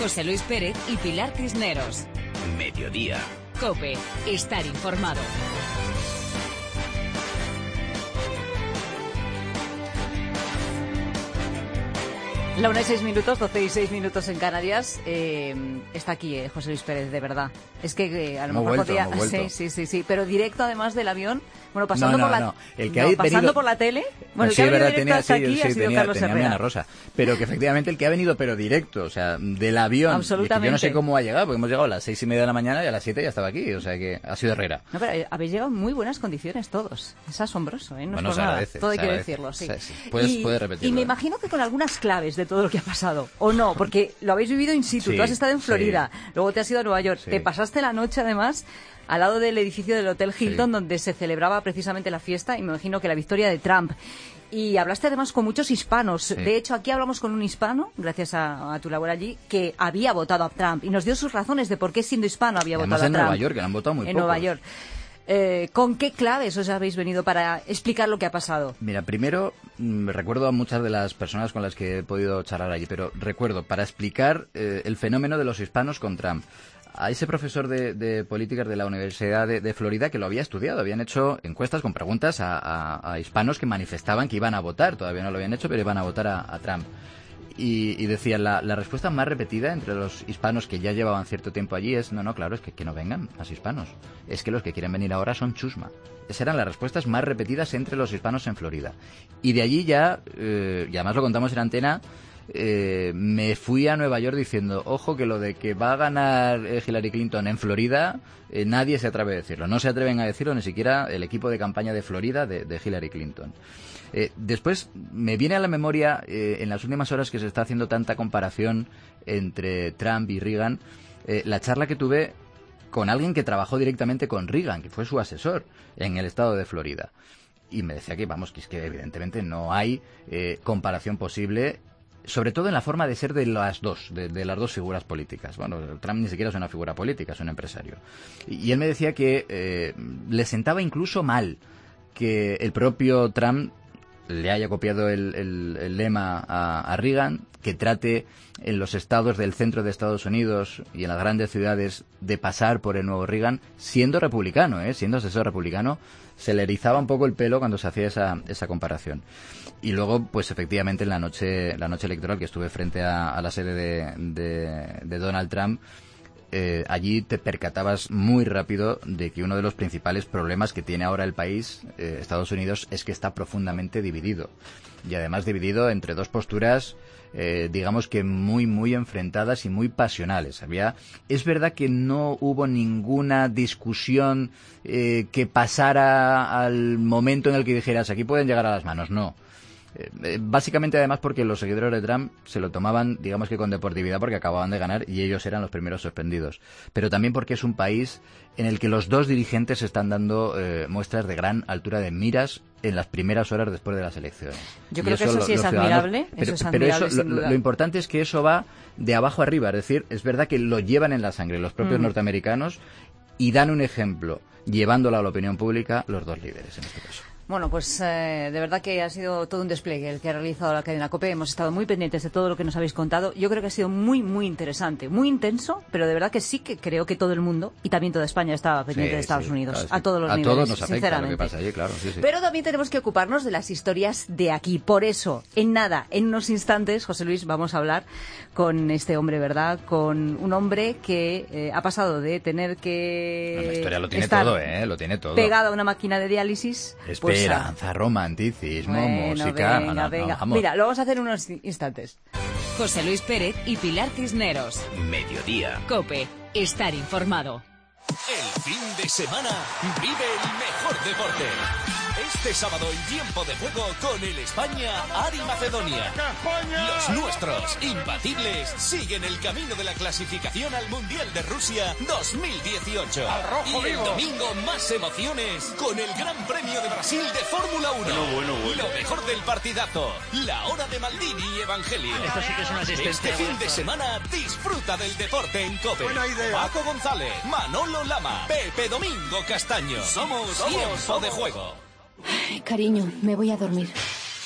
José Luis Pérez y Pilar Cisneros. Mediodía. COPE. Estar informado. La 1:06, 12:06 en Canarias. Está aquí José Luis Pérez, de verdad. Es que a lo mejor podía... Sí, pero directo además del avión. Bueno, pasando por la tele. Bueno, el que ha venido directo hasta aquí ha sido Carlos Herrera. Ana Rosa. Pero que efectivamente el que ha venido, pero directo, o sea, del avión. Absolutamente. Yo no sé cómo ha llegado, porque hemos llegado a las 6:30 de la mañana y a las 7 ya estaba aquí, o sea que ha sido Herrera. No, pero habéis llegado en muy buenas condiciones todos. Es asombroso, ¿eh? No bueno, es por nada. Todo hay que decirlo, sí. Puedes repetirlo. Y me imagino que con algunas claves de todo lo que ha pasado, ¿o no? Porque lo habéis vivido in situ. Tú has estado en Florida, luego te has ido a Nueva York, te pasaste la noche además al lado del edificio del Hotel Hilton, donde se celebraba precisamente la fiesta, y me imagino que la victoria de Trump. Y hablaste además con muchos hispanos. Sí. De hecho, aquí hablamos con un hispano, gracias a tu labor allí, que había votado a Trump y nos dio sus razones de por qué, siendo hispano, había votado a Trump. En Nueva York, que lo han votado muy pocos. En Nueva York. ¿Con qué claves os habéis venido para explicar lo que ha pasado? Mira, primero recuerdo a muchas de las personas con las que he podido charlar allí, pero recuerdo para explicar el fenómeno de los hispanos con Trump. A ese profesor de políticas de la Universidad de Florida que lo había estudiado. Habían hecho encuestas con preguntas a hispanos que manifestaban que iban a votar. Todavía no lo habían hecho, pero iban a votar a Trump. Y decían, la respuesta más repetida entre los hispanos que ya llevaban cierto tiempo allí es, no, claro, es que no vengan más hispanos. Es que los que quieren venir ahora son chusma. Esas eran las respuestas más repetidas entre los hispanos en Florida. Y de allí ya, y además lo contamos en antena, me fui a Nueva York diciendo, ojo, que lo de que va a ganar Hillary Clinton en Florida, nadie se atreve a decirlo. No se atreven a decirlo ni siquiera el equipo de campaña de Florida de Hillary Clinton. Después me viene a la memoria, en las últimas horas que se está haciendo tanta comparación entre Trump y Reagan, la charla que tuve con alguien que trabajó directamente con Reagan, que fue su asesor en el estado de Florida. Y me decía que es que evidentemente no hay comparación posible, sobre todo en la forma de ser de las dos figuras políticas. Bueno, Trump ni siquiera es una figura política, es un empresario. Y él me decía que le sentaba incluso mal que el propio Trump le haya copiado el lema a Reagan, que trate en los estados del centro de Estados Unidos y en las grandes ciudades de pasar por el nuevo Reagan, siendo republicano, siendo asesor republicano. Se le erizaba un poco el pelo cuando se hacía esa comparación. Y luego, pues efectivamente, en la noche electoral que estuve frente a la sede de Donald Trump, allí te percatabas muy rápido de que uno de los principales problemas que tiene ahora el país, Estados Unidos, es que está profundamente dividido. Y además dividido entre dos posturas, digamos que muy, muy enfrentadas y muy pasionales. Es verdad que no hubo ninguna discusión que pasara al momento en el que dijeras, aquí pueden llegar a las manos. No. Básicamente además porque los seguidores de Trump se lo tomaban, digamos que con deportividad, porque acababan de ganar y ellos eran los primeros sorprendidos, pero también porque es un país en el que los dos dirigentes están dando muestras de gran altura de miras en las primeras horas después de las elecciones. Yo creo que eso sí es admirable, lo importante es que eso va de abajo arriba, es decir, es verdad que lo llevan en la sangre los propios norteamericanos y dan un ejemplo, llevándolo a la opinión pública, los dos líderes en este caso. Bueno, pues de verdad que ha sido todo un despliegue el que ha realizado la cadena COPE. Hemos estado muy pendientes de todo lo que nos habéis contado. Yo creo que ha sido muy, muy interesante, muy intenso, pero de verdad que sí que creo que todo el mundo, y también toda España, estaba pendiente de Estados Unidos, claro, a todos los niveles, todos nos afecta sinceramente. Lo que pasa allí, claro, sí. Pero también tenemos que ocuparnos de las historias de aquí. Por eso, en unos instantes, José Luis, vamos a hablar con este hombre, ¿verdad? Con un hombre que ha pasado de tener que... La historia lo tiene todo, lo tiene todo. Pegado a una máquina de diálisis. Esperanza, romanticismo, música... Venga. Vamos. Mira, lo vamos a hacer en unos instantes. José Luis Pérez y Pilar Cisneros. Mediodía. COPE. Estar informado. El fin de semana vive el mejor deporte. Este sábado en Tiempo de Juego con el España-Ari Macedonia. Los nuestros, imbatibles, siguen el camino de la clasificación al Mundial de Rusia 2018. Y el domingo más emociones con el Gran Premio de Brasil de Fórmula 1. Bueno. Lo mejor del partidazo, la hora de Maldini y Evangelio. Esto sí que es una asistencia. Este fin de semana disfruta del deporte en COPE. Buena idea. Paco González, Manolo Lama, Pepe Domingo Castaño. Somos Tiempo de Juego. Ay, cariño, me voy a dormir.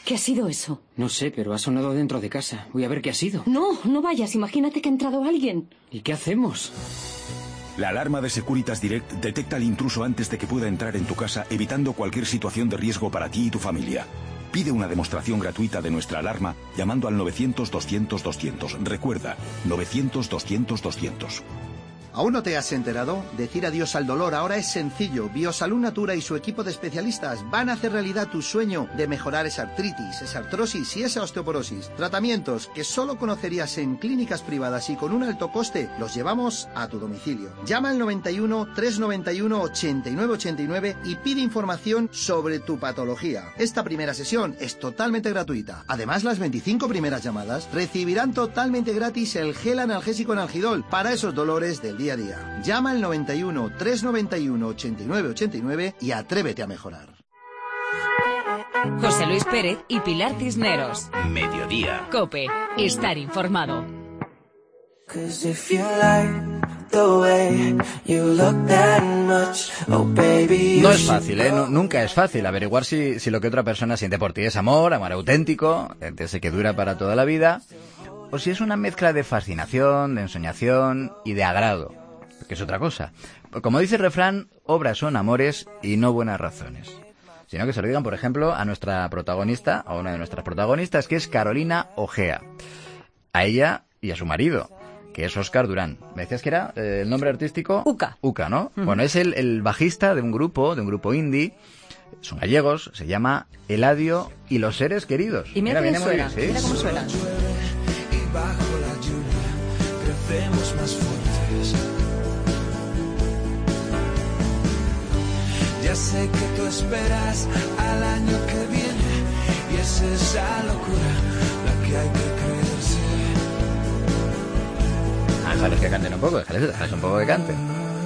¿Qué ha sido eso? No sé, pero ha sonado dentro de casa. Voy a ver qué ha sido. No, no vayas. Imagínate que ha entrado alguien. ¿Y qué hacemos? La alarma de Securitas Direct detecta al intruso antes de que pueda entrar en tu casa, evitando cualquier situación de riesgo para ti y tu familia. Pide una demostración gratuita de nuestra alarma llamando al 900-200-200. Recuerda, 900-200-200. ¿Aún no te has enterado? Decir adiós al dolor ahora es sencillo. Biosalud Natura y su equipo de especialistas van a hacer realidad tu sueño de mejorar esa artritis, esa artrosis y esa osteoporosis. Tratamientos que solo conocerías en clínicas privadas y con un alto coste, los llevamos a tu domicilio. Llama al 91 391 8989 y pide información sobre tu patología. Esta primera sesión es totalmente gratuita. Además, las 25 primeras llamadas recibirán totalmente gratis el gel analgésico Analgidol para esos dolores del día a día. Llama al 91 391 8989 y atrévete a mejorar. José Luis Pérez y Pilar Cisneros. Mediodía. COPE. Estar informado. No es fácil, nunca es fácil averiguar si lo que otra persona siente por ti es amor auténtico, de ese que dura para toda la vida, o si es una mezcla de fascinación, de ensoñación y de agrado, que es otra cosa. Como dice el refrán, obras son amores y no buenas razones. Sino que se lo digan, por ejemplo, a nuestra protagonista, a una de nuestras protagonistas, que es Carolina Ojea. A ella y a su marido, que es Óscar Durán. ¿Me decías que era el nombre artístico? Uca. Uca, ¿no? Bueno, es el bajista de un grupo indie. Son gallegos, se llama Eladio y los seres queridos. Y mira viene suena, muy bien, ¿sí? Mira cómo suena. Bajo la lluvia crecemos más fuertes. Ya sé que tú esperas al año que viene y es esa locura la que hay que creerse. Déjales que canten un poco, déjales un poco que canten.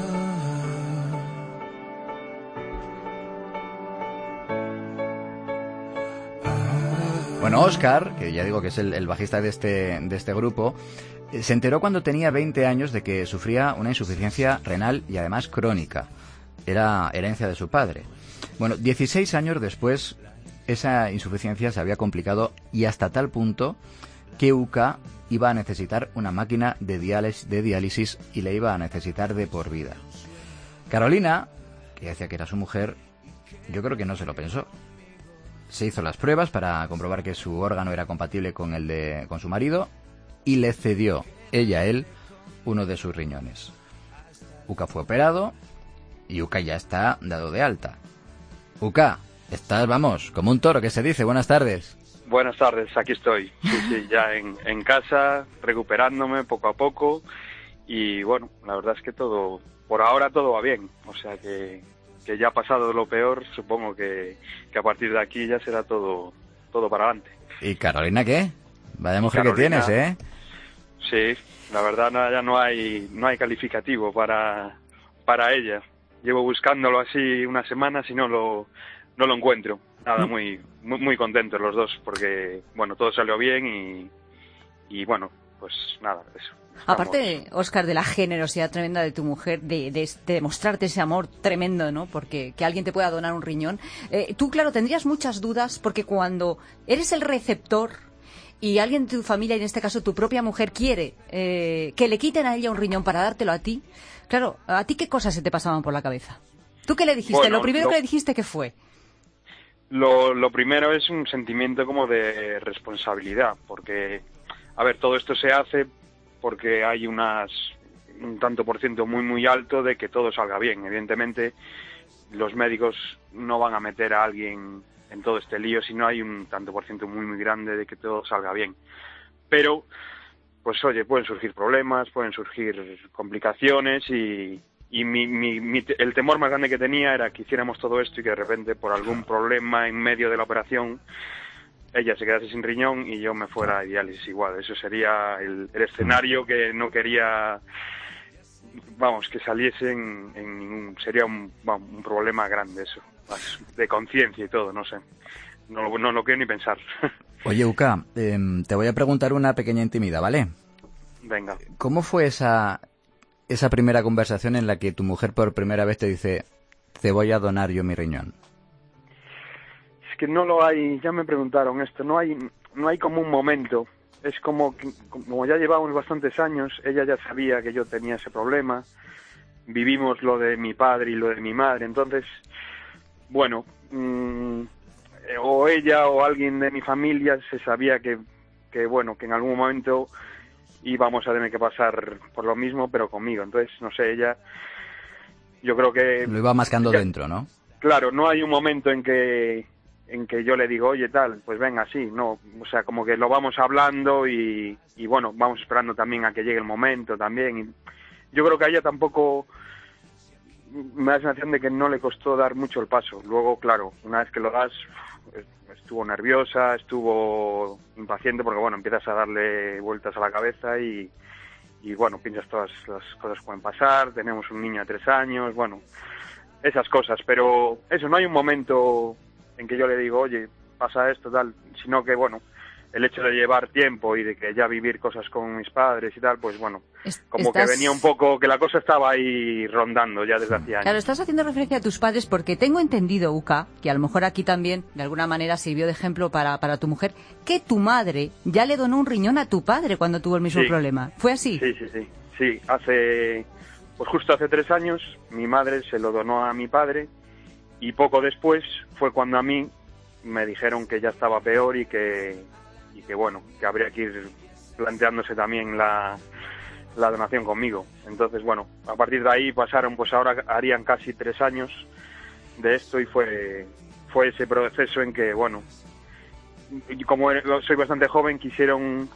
Bueno, Óscar, que ya digo que es el bajista de este grupo, se enteró cuando tenía 20 años de que sufría una insuficiencia renal y además crónica. Era herencia de su padre. Bueno, 16 años después, esa insuficiencia se había complicado y hasta tal punto que Uca iba a necesitar una máquina de diálisis y le iba a necesitar de por vida. Carolina, que decía que era su mujer, yo creo que no se lo pensó. Se hizo las pruebas para comprobar que su órgano era compatible con con su marido y le cedió, ella a él, uno de sus riñones. Uca fue operado y Uca ya está dado de alta. Uca, estás, vamos, como un toro, que se dice. Buenas tardes. Buenas tardes, aquí estoy. Sí, ya en casa, recuperándome poco a poco. Y bueno, la verdad es que por ahora todo va bien. O sea que ya ha pasado lo peor, supongo que a partir de aquí ya será todo para adelante. ¿Y Carolina qué? Vaya mujer que tienes, ¿eh? Sí, la verdad ya no hay calificativo para ella. Llevo buscándolo así unas semanas y no lo encuentro. Nada, muy contentos los dos porque, bueno, todo salió bien y bueno, pues nada, eso. Aparte, Óscar, de la generosidad tremenda de tu mujer, de demostrarte ese amor tremendo, ¿no? Porque que alguien te pueda donar un riñón. Tú, claro, tendrías muchas dudas porque cuando eres el receptor y alguien de tu familia, y en este caso tu propia mujer, quiere que le quiten a ella un riñón para dártelo a ti, claro, ¿a ti qué cosas se te pasaban por la cabeza? ¿Tú qué le dijiste? Bueno, lo primero que le dijiste, ¿qué fue? Lo primero es un sentimiento como de responsabilidad, porque, a ver, todo esto se hace porque hay un tanto por ciento muy alto de que todo salga bien. Evidentemente, los médicos no van a meter a alguien en todo este lío si no hay un tanto por ciento muy grande de que todo salga bien. Pero, pues oye, pueden surgir problemas, pueden surgir complicaciones y el temor más grande que tenía era que hiciéramos todo esto y que de repente por algún problema en medio de la operación ella se quedase sin riñón y yo me fuera a diálisis igual. Eso sería el escenario que no quería, vamos, que saliese en ningún... Sería un problema grande eso, de conciencia y todo, no sé. No lo quiero ni pensar. Oye, Uca, te voy a preguntar una pequeña intimidad, ¿vale? Venga. ¿Cómo fue esa primera conversación en la que tu mujer por primera vez te dice, te voy a donar yo mi riñón? que no lo hay, ya me preguntaron esto, no hay como un momento. Es como ya llevamos bastantes años, ella ya sabía que yo tenía ese problema, vivimos lo de mi padre y lo de mi madre, entonces, bueno, o ella o alguien de mi familia se sabía que en algún momento íbamos a tener que pasar por lo mismo, pero conmigo. Entonces, no sé, ella, yo creo que... Lo iba mascando dentro, ¿no? Claro, no hay un momento en que yo le digo, oye, tal, pues venga, sí, no, o sea, como que lo vamos hablando y bueno, vamos esperando también a que llegue el momento también. Y yo creo que a ella tampoco me da la sensación de que no le costó dar mucho el paso. Luego, claro, una vez que lo das, estuvo nerviosa, estuvo impaciente, porque bueno, empiezas a darle vueltas a la cabeza y bueno, piensas todas las cosas que pueden pasar, tenemos un niño de 3 años, bueno, esas cosas, pero eso, no hay un momento en que yo le digo, oye, pasa esto, tal, sino que, bueno, el hecho de llevar tiempo y de que ya vivir cosas con mis padres y tal, pues bueno, como que venía un poco, que la cosa estaba ahí rondando ya desde hacía años. Claro, estás haciendo referencia a tus padres porque tengo entendido, Uka, que a lo mejor aquí también, de alguna manera, sirvió de ejemplo para tu mujer, que tu madre ya le donó un riñón a tu padre cuando tuvo el mismo problema. ¿Fue así? Sí, pues justo hace 3 años, mi madre se lo donó a mi padre y poco después fue cuando a mí me dijeron que ya estaba peor y que bueno, que habría que ir planteándose también la donación conmigo. Entonces, bueno, a partir de ahí pasaron, pues ahora harían casi 3 años de esto y fue ese proceso en que, bueno, como soy bastante joven, quisieron,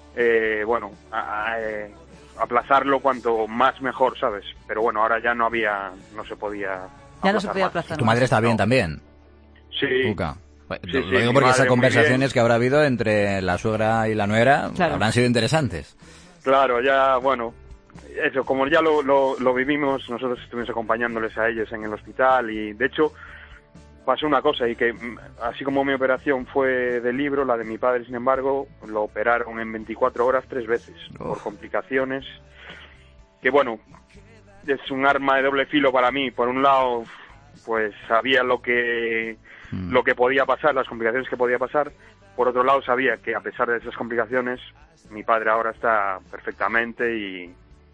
aplazarlo cuanto más mejor, ¿sabes? Pero bueno, ahora ya no se podía... Ya no se podía aplazar. ¿Tu madre está bien también? Sí. Uka. Lo digo porque esas conversaciones que habrá habido entre la suegra y la nuera habrán sido interesantes. Claro, ya, bueno, eso, como ya lo vivimos, nosotros estuvimos acompañándoles a ellos en el hospital y, de hecho, pasó una cosa y que, así como mi operación fue de libro, la de mi padre, sin embargo, lo operaron en 24 horas 3 veces por complicaciones, que, bueno, es un arma de doble filo para mí. Por un lado, pues sabía lo que podía pasar, las complicaciones que podía pasar. Por otro lado, sabía que a pesar de esas complicaciones, mi padre ahora está perfectamente y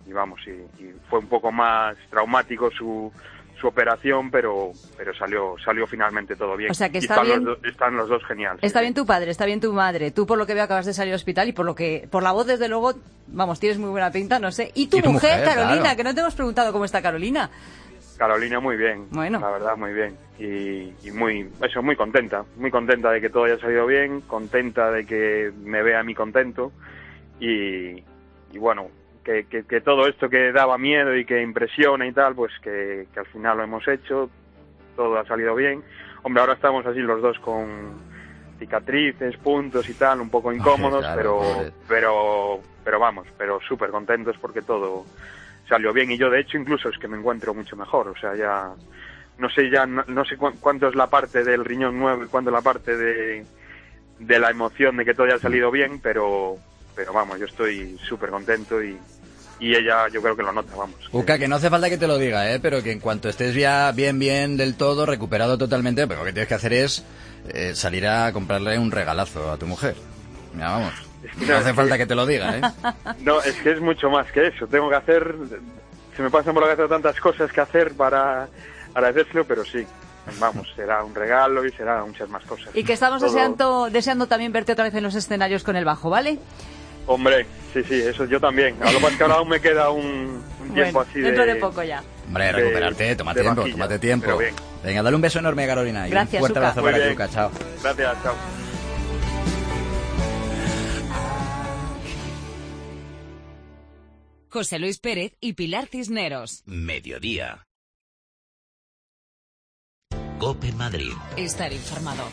fue un poco más traumático su operación, pero salió finalmente todo bien. O sea que están los dos genial. Está bien tu padre, está bien tu madre. Tú, por lo que veo, acabas de salir al hospital y por la voz, desde luego, vamos, tienes muy buena pinta, no sé. Y tu mujer, Carolina, claro, que no te hemos preguntado cómo está Carolina. Carolina muy bien, bueno, la verdad muy bien y muy contenta de que todo haya salido bien, contenta de que me vea a mí contento y bueno, que todo esto que daba miedo y que impresiona y tal, pues que al final lo hemos hecho, todo ha salido bien. Hombre, ahora estamos así los dos con cicatrices, puntos y tal, un poco incómodos, pero súper contentos porque todo salió bien y yo, de hecho, incluso es que me encuentro mucho mejor, o sea, ya no sé cuánto es la parte del riñón nuevo y cuánto es la parte de la emoción de que todo haya salido bien, pero vamos, yo estoy súper contento y ella yo creo que lo nota, vamos. Uka, que no hace falta que te lo diga, pero que en cuanto estés ya bien del todo, recuperado totalmente, pero lo que tienes que hacer es salir a comprarle un regalazo a tu mujer. Mira, vamos. No hace falta que te lo diga, No, es que es mucho más que eso. Tengo que hacer... Se me pasan por la cabeza tantas cosas que hacer para agradecérselo, pero sí. Vamos, será un regalo y será muchas más cosas. Y que estamos deseando también verte otra vez en los escenarios con el bajo, ¿vale? Hombre, sí, eso yo también. A lo más que ahora aún me queda un tiempo así dentro de poco ya. Hombre, recuperarte, tómate tiempo. Venga, dale un beso enorme a Carolina. Gracias, y un fuerte abrazo para ti, Uka. Chao. Gracias, chao. José Luis Pérez y Pilar Cisneros. Mediodía. COPE Madrid. Estar informado.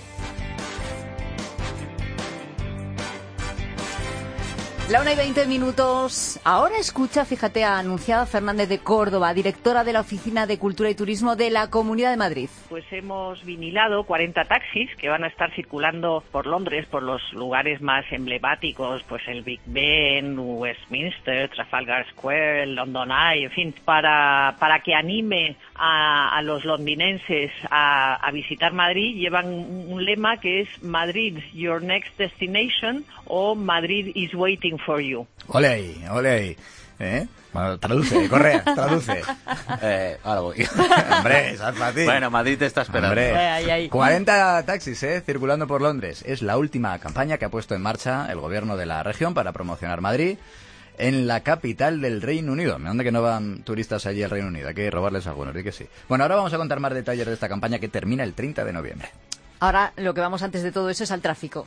La 1:20. Ahora escucha, fíjate, a Anunciada Fernández de Córdoba, directora de la Oficina de Cultura y Turismo de la Comunidad de Madrid. Pues hemos vinilado 40 taxis que van a estar circulando por Londres, por los lugares más emblemáticos, pues el Big Ben, Westminster, Trafalgar Square, el London Eye, en fin, para que anime a los londinenses a visitar Madrid, llevan un lema que es Madrid, your next destination, o Madrid is waiting for you. Ole ahí, ole ahí. Bueno, traduce, Correa, traduce. Ahora voy. Hombre, es fácil. Bueno, Madrid te está esperando. Hombre, 40 taxis, circulando por Londres. Es la última campaña que ha puesto en marcha el gobierno de la región para promocionar Madrid en la capital del Reino Unido. ¿Dónde que no van turistas allí al Reino Unido? Hay que robarles algunos, di que sí. Bueno, ahora vamos a contar más detalles de esta campaña que termina el 30 de noviembre. Ahora lo que vamos antes de todo eso es al tráfico.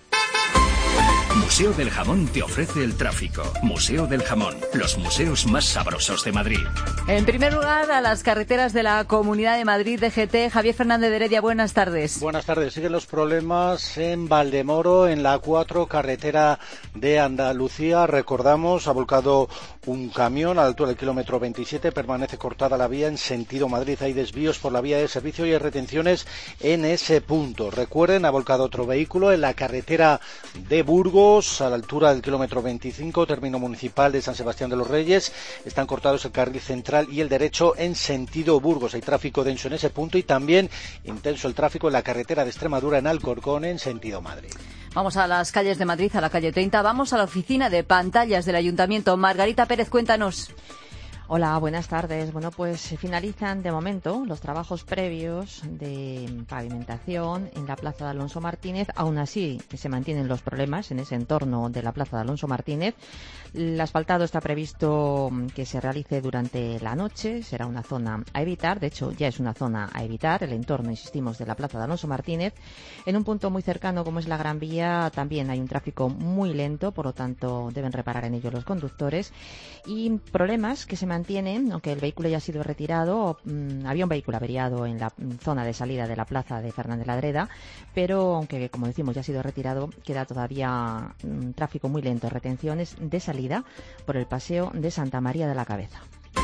Museo del Jamón te ofrece el tráfico. Museo del Jamón, los museos más sabrosos de Madrid. En primer lugar, a las carreteras de la Comunidad de Madrid, DGT. Javier Fernández de Heredia, buenas tardes. Buenas tardes. Siguen los problemas en Valdemoro, en la A4, carretera de Andalucía. Recordamos, ha volcado un camión a la altura del kilómetro 27, permanece cortada la vía en sentido Madrid. Hay desvíos por la vía de servicio y hay retenciones en ese punto. Recuerden, ha volcado otro vehículo en la carretera de Burgos, a la altura del kilómetro 25, término municipal de San Sebastián de los Reyes. Están cortados el carril central y el derecho en sentido Burgos. Hay tráfico denso en ese punto y también intenso el tráfico en la carretera de Extremadura en Alcorcón en sentido Madrid. Vamos a las calles de Madrid, a la calle 30. Vamos a la oficina de pantallas del Ayuntamiento. Margarita Pérez, cuéntanos. Hola, buenas tardes. Bueno, pues finalizan de momento los trabajos previos de pavimentación en la Plaza de Alonso Martínez. Aún así, se mantienen los problemas en ese entorno de la Plaza de Alonso Martínez. El asfaltado está previsto que se realice durante la noche. Será una zona a evitar. De hecho, ya es una zona a evitar. El entorno, insistimos, de la Plaza de Alonso Martínez. En un punto muy cercano, como es la Gran Vía, también hay un tráfico muy lento. Por lo tanto, deben reparar en ello los conductores. Y problemas que se mantienen, aunque el vehículo ya ha sido retirado. Había un vehículo averiado en la zona de salida de la plaza de Fernández Ladreda, pero aunque, como decimos, ya ha sido retirado, queda todavía tráfico muy lento, retenciones de salida por el paseo de Santa María de la Cabeza.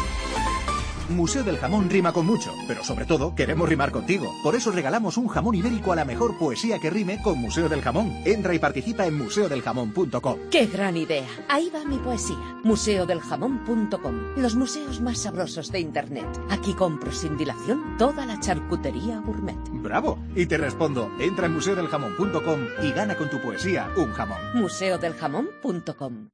Museo del Jamón rima con mucho, pero sobre todo queremos rimar contigo. Por eso regalamos un jamón ibérico a la mejor poesía que rime con Museo del Jamón. Entra y participa en museodeljamón.com. ¡Qué gran idea! Ahí va mi poesía. museodeljamón.com. Los museos más sabrosos de Internet. Aquí compro sin dilación toda la charcutería gourmet. ¡Bravo! Y te respondo, entra en museodeljamón.com y gana con tu poesía un jamón. museodeljamón.com.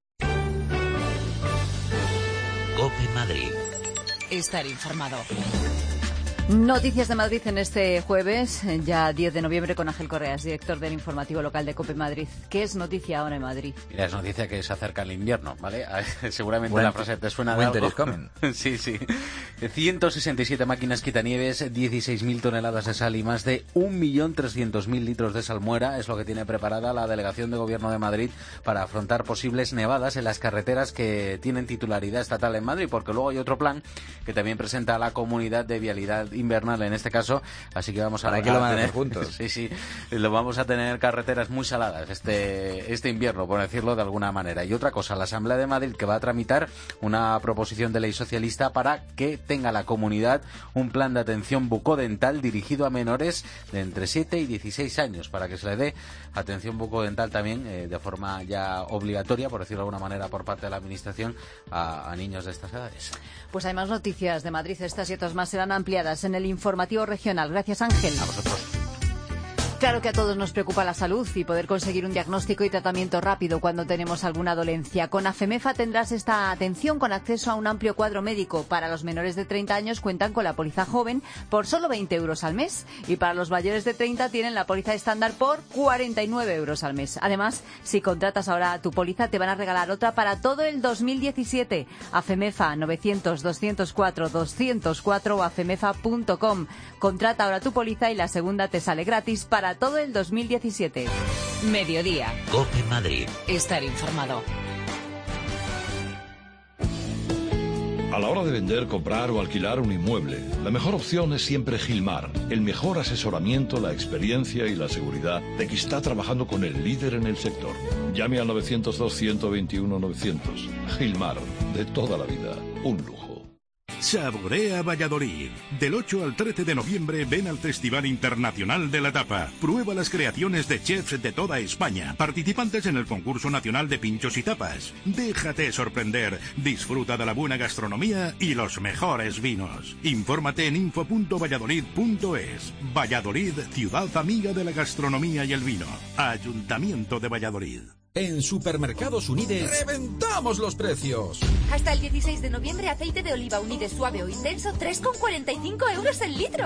COPE Madrid. Estar informado. Noticias de Madrid en este jueves, ya 10 de noviembre, con Ángel Correas, director del informativo local de COPE Madrid. ¿Qué es noticia ahora en Madrid? Mira, es noticia que se acerca el invierno, ¿vale? Seguramente la frase te suena de algo. Sí, sí. 167 máquinas quitanieves, 16.000 toneladas de sal y más de 1.300.000 litros de salmuera es lo que tiene preparada la Delegación de Gobierno de Madrid para afrontar posibles nevadas en las carreteras que tienen titularidad estatal en Madrid, porque luego hay otro plan que también presenta a la Comunidad de Vialidad invernal en este caso, así que vamos a tener juntos. Sí, lo vamos a tener carreteras muy saladas este invierno, por decirlo de alguna manera. Y otra cosa, la Asamblea de Madrid, que va a tramitar una proposición de ley socialista para que tenga la comunidad un plan de atención bucodental dirigido a menores de entre 7 y 16 años, para que se le dé atención bucodental también de forma ya obligatoria, por decirlo de alguna manera, por parte de la Administración a niños de estas edades. Pues hay más noticias de Madrid, estas y otras más serán ampliadas en el informativo regional. Gracias, Ángel. A vosotros. Claro que a todos nos preocupa la salud y poder conseguir un diagnóstico y tratamiento rápido cuando tenemos alguna dolencia. Con AFEMEFA tendrás esta atención con acceso a un amplio cuadro médico. Para los menores de 30 años cuentan con la póliza joven por solo 20 euros al mes y para los mayores de 30 tienen la póliza estándar por 49 euros al mes. Además, si contratas ahora tu póliza te van a regalar otra para todo el 2017. AFEMEFA 900-204-204 o afemefa.com. Contrata ahora tu póliza y la segunda te sale gratis para todo el 2017. Mediodía. COPE Madrid. Estar informado. A la hora de vender, comprar o alquilar un inmueble, la mejor opción es siempre Gilmar. El mejor asesoramiento, la experiencia y la seguridad de que está trabajando con el líder en el sector. Llame al 902-121-900. Gilmar, de toda la vida, un lujo. Saborea Valladolid. Del 8 al 13 de noviembre ven al Festival Internacional de la Tapa. Prueba las creaciones de chefs de toda España, participantes en el concurso nacional de pinchos y tapas. Déjate sorprender, disfruta de la buena gastronomía y los mejores vinos. Infórmate en info.valladolid.es. Valladolid, ciudad amiga de la gastronomía y el vino. Ayuntamiento de Valladolid. En Supermercados Unides ¡reventamos los precios! Hasta el 16 de noviembre, aceite de oliva Unides suave o intenso, 3,45 euros el litro.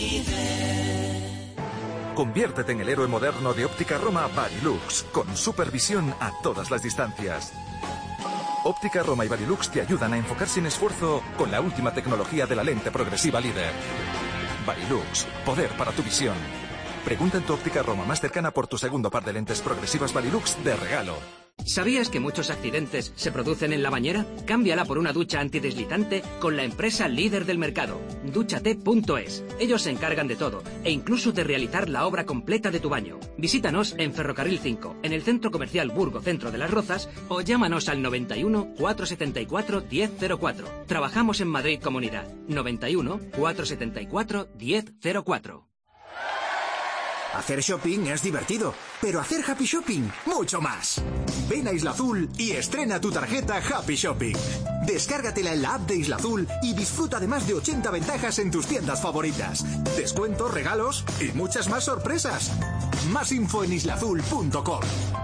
Conviértete en el héroe moderno de Óptica Roma Varilux, con supervisión a todas las distancias. Óptica Roma y Varilux te ayudan a enfocar sin esfuerzo con la última tecnología de la lente progresiva líder. Varilux, poder para tu visión. Pregunta en tu Óptica Roma más cercana por tu segundo par de lentes progresivas Varilux de regalo. ¿Sabías que muchos accidentes se producen en la bañera? Cámbiala por una ducha antideslizante con la empresa líder del mercado, Dúchate.es. Ellos se encargan de todo e incluso de realizar la obra completa de tu baño. Visítanos en Ferrocarril 5, en el Centro Comercial Burgo Centro de las Rozas, o llámanos al 91 474 1004. Trabajamos en Madrid Comunidad. 91 474 1004. Hacer shopping es divertido, pero hacer Happy Shopping, mucho más. Ven a Isla Azul y estrena tu tarjeta Happy Shopping. Descárgatela en la app de Isla Azul y disfruta de más de 80 ventajas en tus tiendas favoritas. Descuentos, regalos y muchas más sorpresas. Más info en islaazul.com.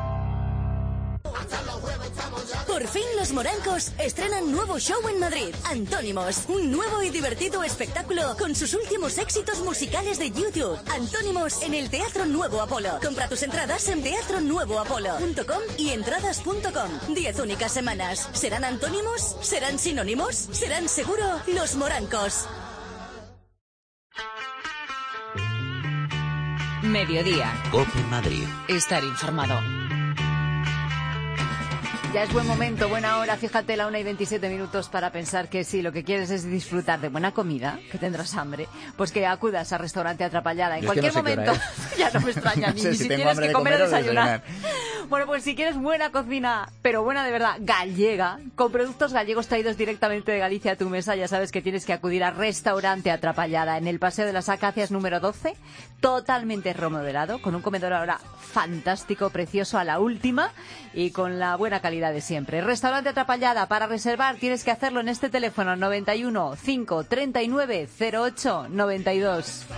Por fin los morancos estrenan nuevo show en Madrid, Antónimos, un nuevo y divertido espectáculo con sus últimos éxitos musicales de YouTube. Antónimos en el Teatro Nuevo Apolo. Compra tus entradas en teatronuevoapolo.com y entradas.com. 10 únicas semanas. ¿Serán antónimos? ¿Serán sinónimos? ¿Serán seguro los morancos? Mediodía. COPE Madrid. Estar informado. Ya es buen momento, buena hora, fíjate, la 1:27 para pensar que si lo que quieres es disfrutar de buena comida, que tendrás hambre, pues que acudas al restaurante Atrapallada. En cualquier momento, ya no me extraña, ni si tienes que comer o desayunar. Bueno, pues si quieres buena cocina, pero buena de verdad, gallega, con productos gallegos traídos directamente de Galicia a tu mesa, ya sabes que tienes que acudir al restaurante Atrapallada, en el Paseo de las Acacias número 12, totalmente remodelado, con un comedor ahora fantástico, precioso, a la última, y con la buena calidad de siempre. Restaurante Atrapallada, para reservar tienes que hacerlo en este teléfono 91 539 08 92.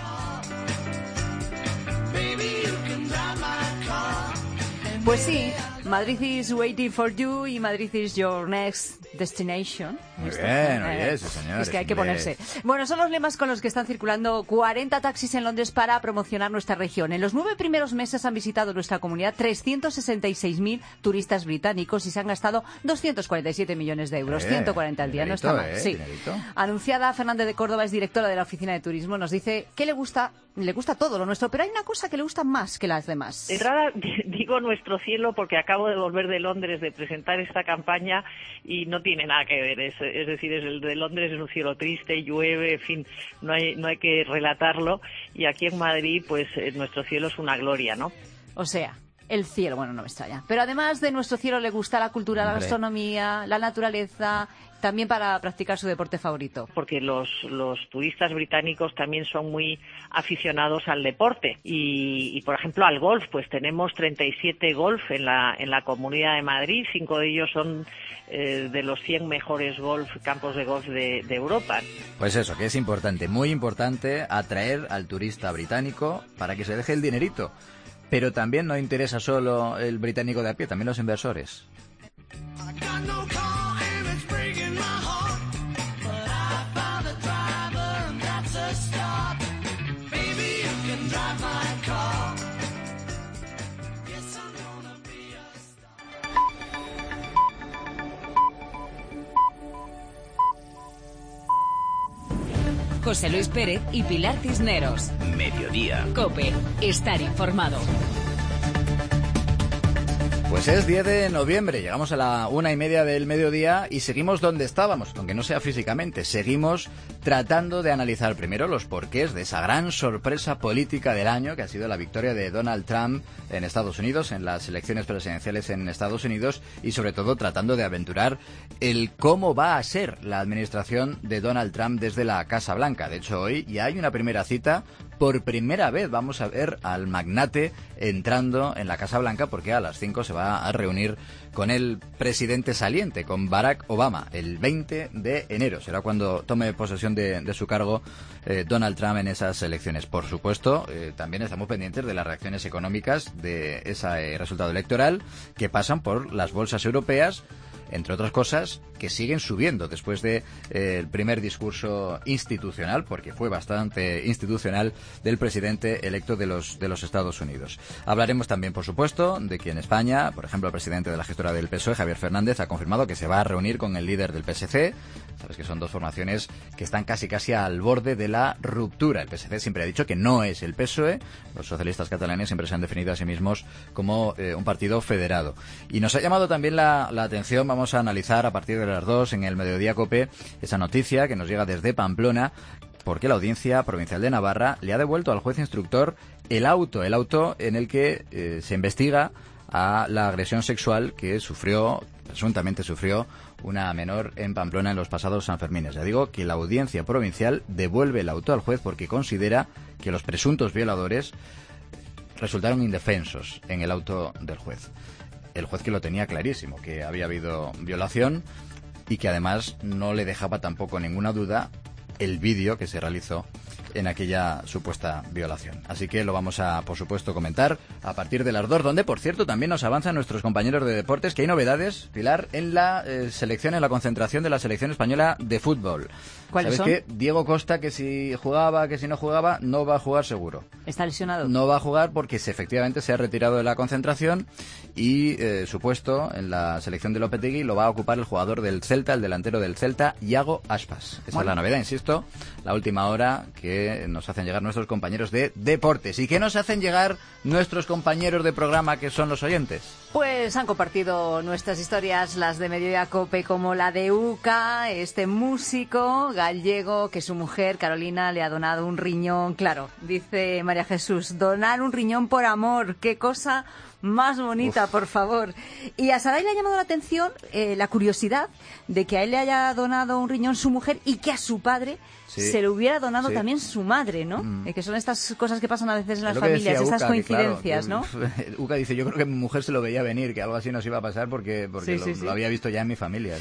Pues sí, Madrid is waiting for you y Madrid is your next destination. Muy bien, oye, sí, señor. Es que hay que ponerse. Bueno, son los lemas con los que están circulando 40 taxis en Londres para promocionar nuestra región. En los 9 primeros meses han visitado nuestra comunidad 366.000 turistas británicos y se han gastado 247 millones de euros. 140 al día, no está mal. Sí. Anunciada Fernández de Córdoba es directora de la Oficina de Turismo. Nos dice que le gusta todo lo nuestro, pero hay una cosa que le gusta más que las demás. De entrada, digo nuestro cielo porque acabo de volver de Londres de presentar esta campaña y no tiene nada que ver. Es decir, el de Londres es un cielo triste, llueve, en fin, no hay que relatarlo. Y aquí en Madrid, pues nuestro cielo es una gloria, ¿no? O sea, el cielo, bueno, no me extraña. Pero además de nuestro cielo le gusta la cultura, la gastronomía, la naturaleza, también para practicar su deporte favorito. Porque los turistas británicos también son muy aficionados al deporte y por ejemplo, al golf. Pues tenemos 37 golf en la Comunidad de Madrid, 5 de ellos son de los 100 mejores campos de golf de Europa. Pues eso, que es importante, muy importante, atraer al turista británico para que se deje el dinerito. Pero también no interesa solo el británico de a pie, también los inversores. José Luis Pérez y Pilar Cisneros. Mediodía. COPE. Estar informado. Pues es 10 de noviembre, llegamos a la 1:30 del mediodía y seguimos donde estábamos, aunque no sea físicamente. Seguimos tratando de analizar primero los porqués de esa gran sorpresa política del año, que ha sido la victoria de Donald Trump en Estados Unidos, en las elecciones presidenciales en Estados Unidos, y sobre todo tratando de aventurar el cómo va a ser la administración de Donald Trump desde la Casa Blanca. De hecho, hoy ya hay una primera cita. Por primera vez vamos a ver al magnate entrando en la Casa Blanca, porque a las 5 se va a reunir con el presidente saliente, con Barack Obama, el 20 de enero. Será cuando tome posesión de su cargo Donald Trump en esas elecciones. Por supuesto, también estamos pendientes de las reacciones económicas de ese resultado electoral, que pasan por las bolsas europeas, entre otras cosas, que siguen subiendo después de el primer discurso institucional, porque fue bastante institucional, del presidente electo de los Estados Unidos. Hablaremos también, por supuesto, de que en España, por ejemplo, el presidente de la gestora del PSOE, Javier Fernández, ha confirmado que se va a reunir con el líder del PSC. Sabes que son dos formaciones que están casi al borde de la ruptura. El PSC siempre ha dicho que no es el PSOE. Los socialistas catalanes siempre se han definido a sí mismos como un partido federado. Y nos ha llamado también la atención, vamos a analizar a partir de las 2 en el Mediodía COPE esa noticia que nos llega desde Pamplona, porque la Audiencia Provincial de Navarra le ha devuelto al juez instructor el auto en el que se investiga a la agresión sexual que presuntamente sufrió una menor en Pamplona en los pasados Sanfermines. Ya digo que la Audiencia Provincial devuelve el auto al juez porque considera que los presuntos violadores resultaron indefensos en el auto del juez. El juez que lo tenía clarísimo, que había habido violación y que además no le dejaba tampoco ninguna duda el vídeo que se realizó en aquella supuesta violación. Así que lo vamos a, por supuesto, comentar a partir de las 2, donde, por cierto, también nos avanzan nuestros compañeros de deportes, que hay novedades, Pilar, en la selección, en la concentración de la selección española de fútbol. ¿Cuáles son? ¿Sabes qué? Diego Costa, que si jugaba, que si no jugaba, no va a jugar seguro. ¿Está lesionado? No va a jugar porque efectivamente se ha retirado de la concentración y su puesto en la selección de Lopetegui lo va a ocupar el jugador del Celta, el delantero del Celta, Iago Aspas. Esa es la novedad, insisto, la última hora que nos hacen llegar nuestros compañeros de deportes. ¿Y qué nos hacen llegar nuestros compañeros de programa, que son los oyentes? Pues han compartido nuestras historias, las de Mediodía COPE, como la de Uca, este músico gallego que su mujer, Carolina, le ha donado un riñón. Claro, dice María Jesús, donar un riñón por amor, qué cosa más bonita, por favor. Y a Saray le ha llamado la atención la curiosidad de que a él le haya donado un riñón su mujer y que a su padre se le hubiera donado también su madre, ¿no? Que son estas cosas que pasan a veces en las familias, estas coincidencias, claro, ¿no? Uca dice, yo creo que mi mujer se lo veía venir, que algo así nos iba a pasar porque lo había visto ya en mi familia.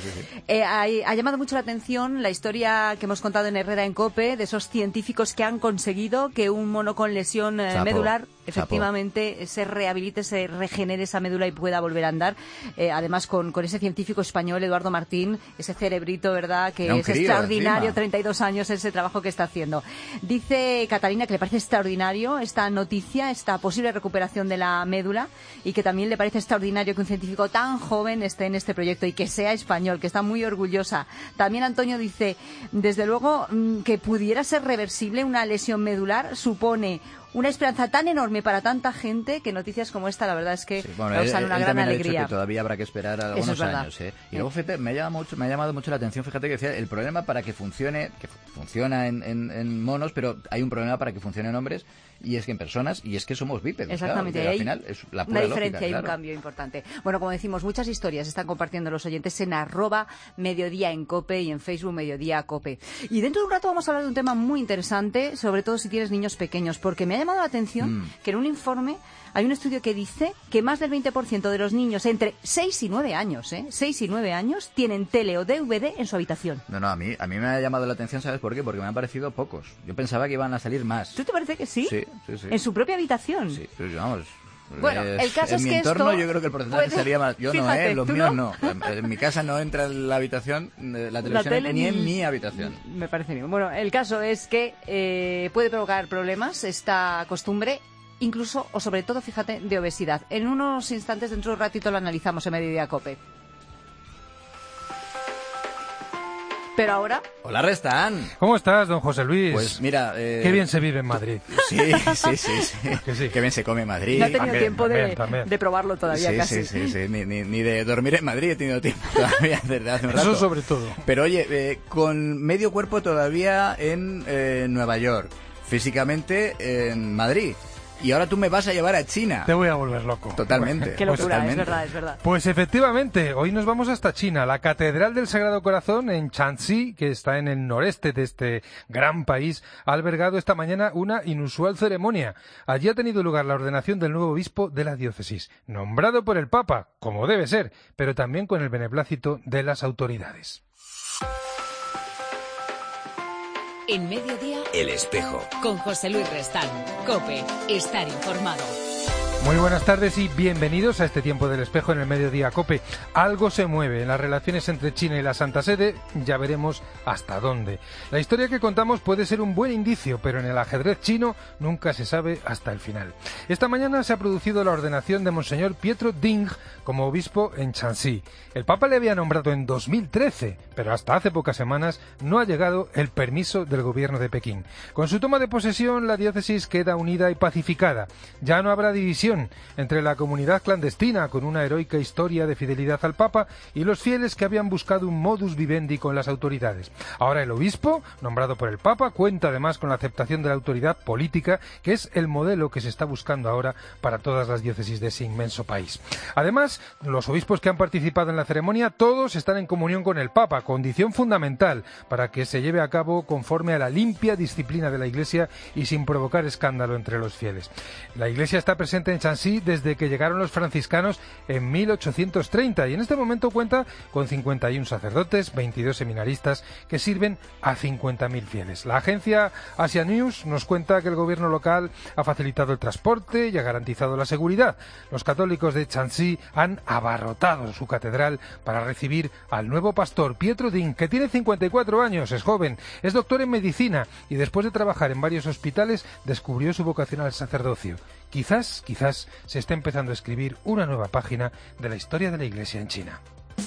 Ha llamado mucho la atención la historia que hemos contado en Herrera en COPE, de esos científicos que han conseguido que un mono con lesión medular efectivamente se rehabilite, se regenere esa médula y pueda volver a andar. Además, con ese científico español, Eduardo Martín, ese cerebrito, ¿verdad?, que es extraordinario, 32 años ese trabajo que está haciendo. Dice Catalina que le parece extraordinario esta noticia, esta posible recuperación de la médula, y que también le parece extraordinario que un científico tan joven esté en este proyecto y que sea español, que está muy orgullosa. También Antonio dice, desde luego, que pudiera ser reversible una lesión medular, supone una esperanza tan enorme para tanta gente que noticias como esta, la verdad es que causan una gran alegría. Que todavía habrá que esperar algunos años. Y luego, fíjate, me ha llamado mucho la atención, fíjate que decía, el problema para que funcione, que funciona en monos, pero hay un problema para que funcione en hombres, y es que en personas, y es que somos bípedos. Exactamente, claro, al final es la pura una diferencia, lógica, hay un cambio importante. Bueno, como decimos, muchas historias están compartiendo los oyentes en @Mediodía en COPE y en Facebook Mediodía COPE. Y dentro de un rato vamos a hablar de un tema muy interesante, sobre todo si tienes niños pequeños, porque me ha llamado la atención que en un informe hay un estudio que dice que más del 20% de los niños entre 6 y 9 años, 6 y 9 años, tienen tele o DVD en su habitación. No, a mí me ha llamado la atención, ¿sabes por qué? Porque me han parecido pocos. Yo pensaba que iban a salir más. ¿Tú te parece que sí? Sí. ¿En su propia habitación? Sí, pero vamos... Bueno, el caso es que en mi entorno yo creo que el porcentaje sería más. Yo fíjate, los míos no. En mi casa no entra en la habitación, la televisión, ni en mi habitación. Me parece bien. Bueno, el caso es que puede provocar problemas esta costumbre, incluso o sobre todo, fíjate, de obesidad. En unos instantes, dentro de un ratito, lo analizamos en Mediodía COPE. Pero ahora... Hola, Restán. ¿Cómo estás, don José Luis? Pues mira... Qué bien se vive en Madrid. Sí. Qué bien se come en Madrid. No he tenido tiempo de probarlo todavía casi. Sí. Ni de dormir en Madrid he tenido tiempo todavía desde hace un rato. Eso sobre todo. Pero oye, con medio cuerpo todavía en Nueva York. Físicamente en Madrid. Y ahora tú me vas a llevar a China. Te voy a volver loco. Totalmente. Qué locura, totalmente. es verdad. Pues efectivamente, hoy nos vamos hasta China. La Catedral del Sagrado Corazón en Shanxi, que está en el noreste de este gran país, ha albergado esta mañana una inusual ceremonia. Allí ha tenido lugar la ordenación del nuevo obispo de la diócesis, nombrado por el Papa, como debe ser, pero también con el beneplácito de las autoridades. En Mediodía, El Espejo. Con José Luis Restán. COPE. Estar informado. Muy buenas tardes y bienvenidos a este tiempo del Espejo en el Mediodía COPE. Algo se mueve en las relaciones entre China y la Santa Sede, ya veremos hasta dónde. La historia que contamos puede ser un buen indicio, pero en el ajedrez chino nunca se sabe hasta el final. Esta mañana se ha producido la ordenación de Monseñor Pietro Ding como obispo en Shanxi. El Papa le había nombrado en 2013, pero hasta hace pocas semanas no ha llegado el permiso del gobierno de Pekín. Con su toma de posesión, la diócesis queda unida y pacificada. Ya no habrá división entre la comunidad clandestina, con una heroica historia de fidelidad al Papa, y los fieles que habían buscado un modus vivendi con las autoridades. Ahora el obispo, nombrado por el Papa, cuenta además con la aceptación de la autoridad política, que es el modelo que se está buscando ahora para todas las diócesis de ese inmenso país. Además, los obispos que han participado en la ceremonia, todos están en comunión con el Papa, condición fundamental para que se lleve a cabo conforme a la limpia disciplina de la Iglesia y sin provocar escándalo entre los fieles. La Iglesia está presente en Shanxi desde que llegaron los franciscanos en 1830 y en este momento cuenta con 51 sacerdotes, 22 seminaristas que sirven a 50.000 fieles. La agencia Asia News nos cuenta que el gobierno local ha facilitado el transporte y ha garantizado la seguridad. Los católicos de Shanxi han abarrotado su catedral para recibir al nuevo pastor Pietro Ding, que tiene 54 años, es joven, es doctor en medicina y después de trabajar en varios hospitales descubrió su vocación al sacerdocio. Quizás se esté empezando a escribir una nueva página de la historia de la Iglesia en China.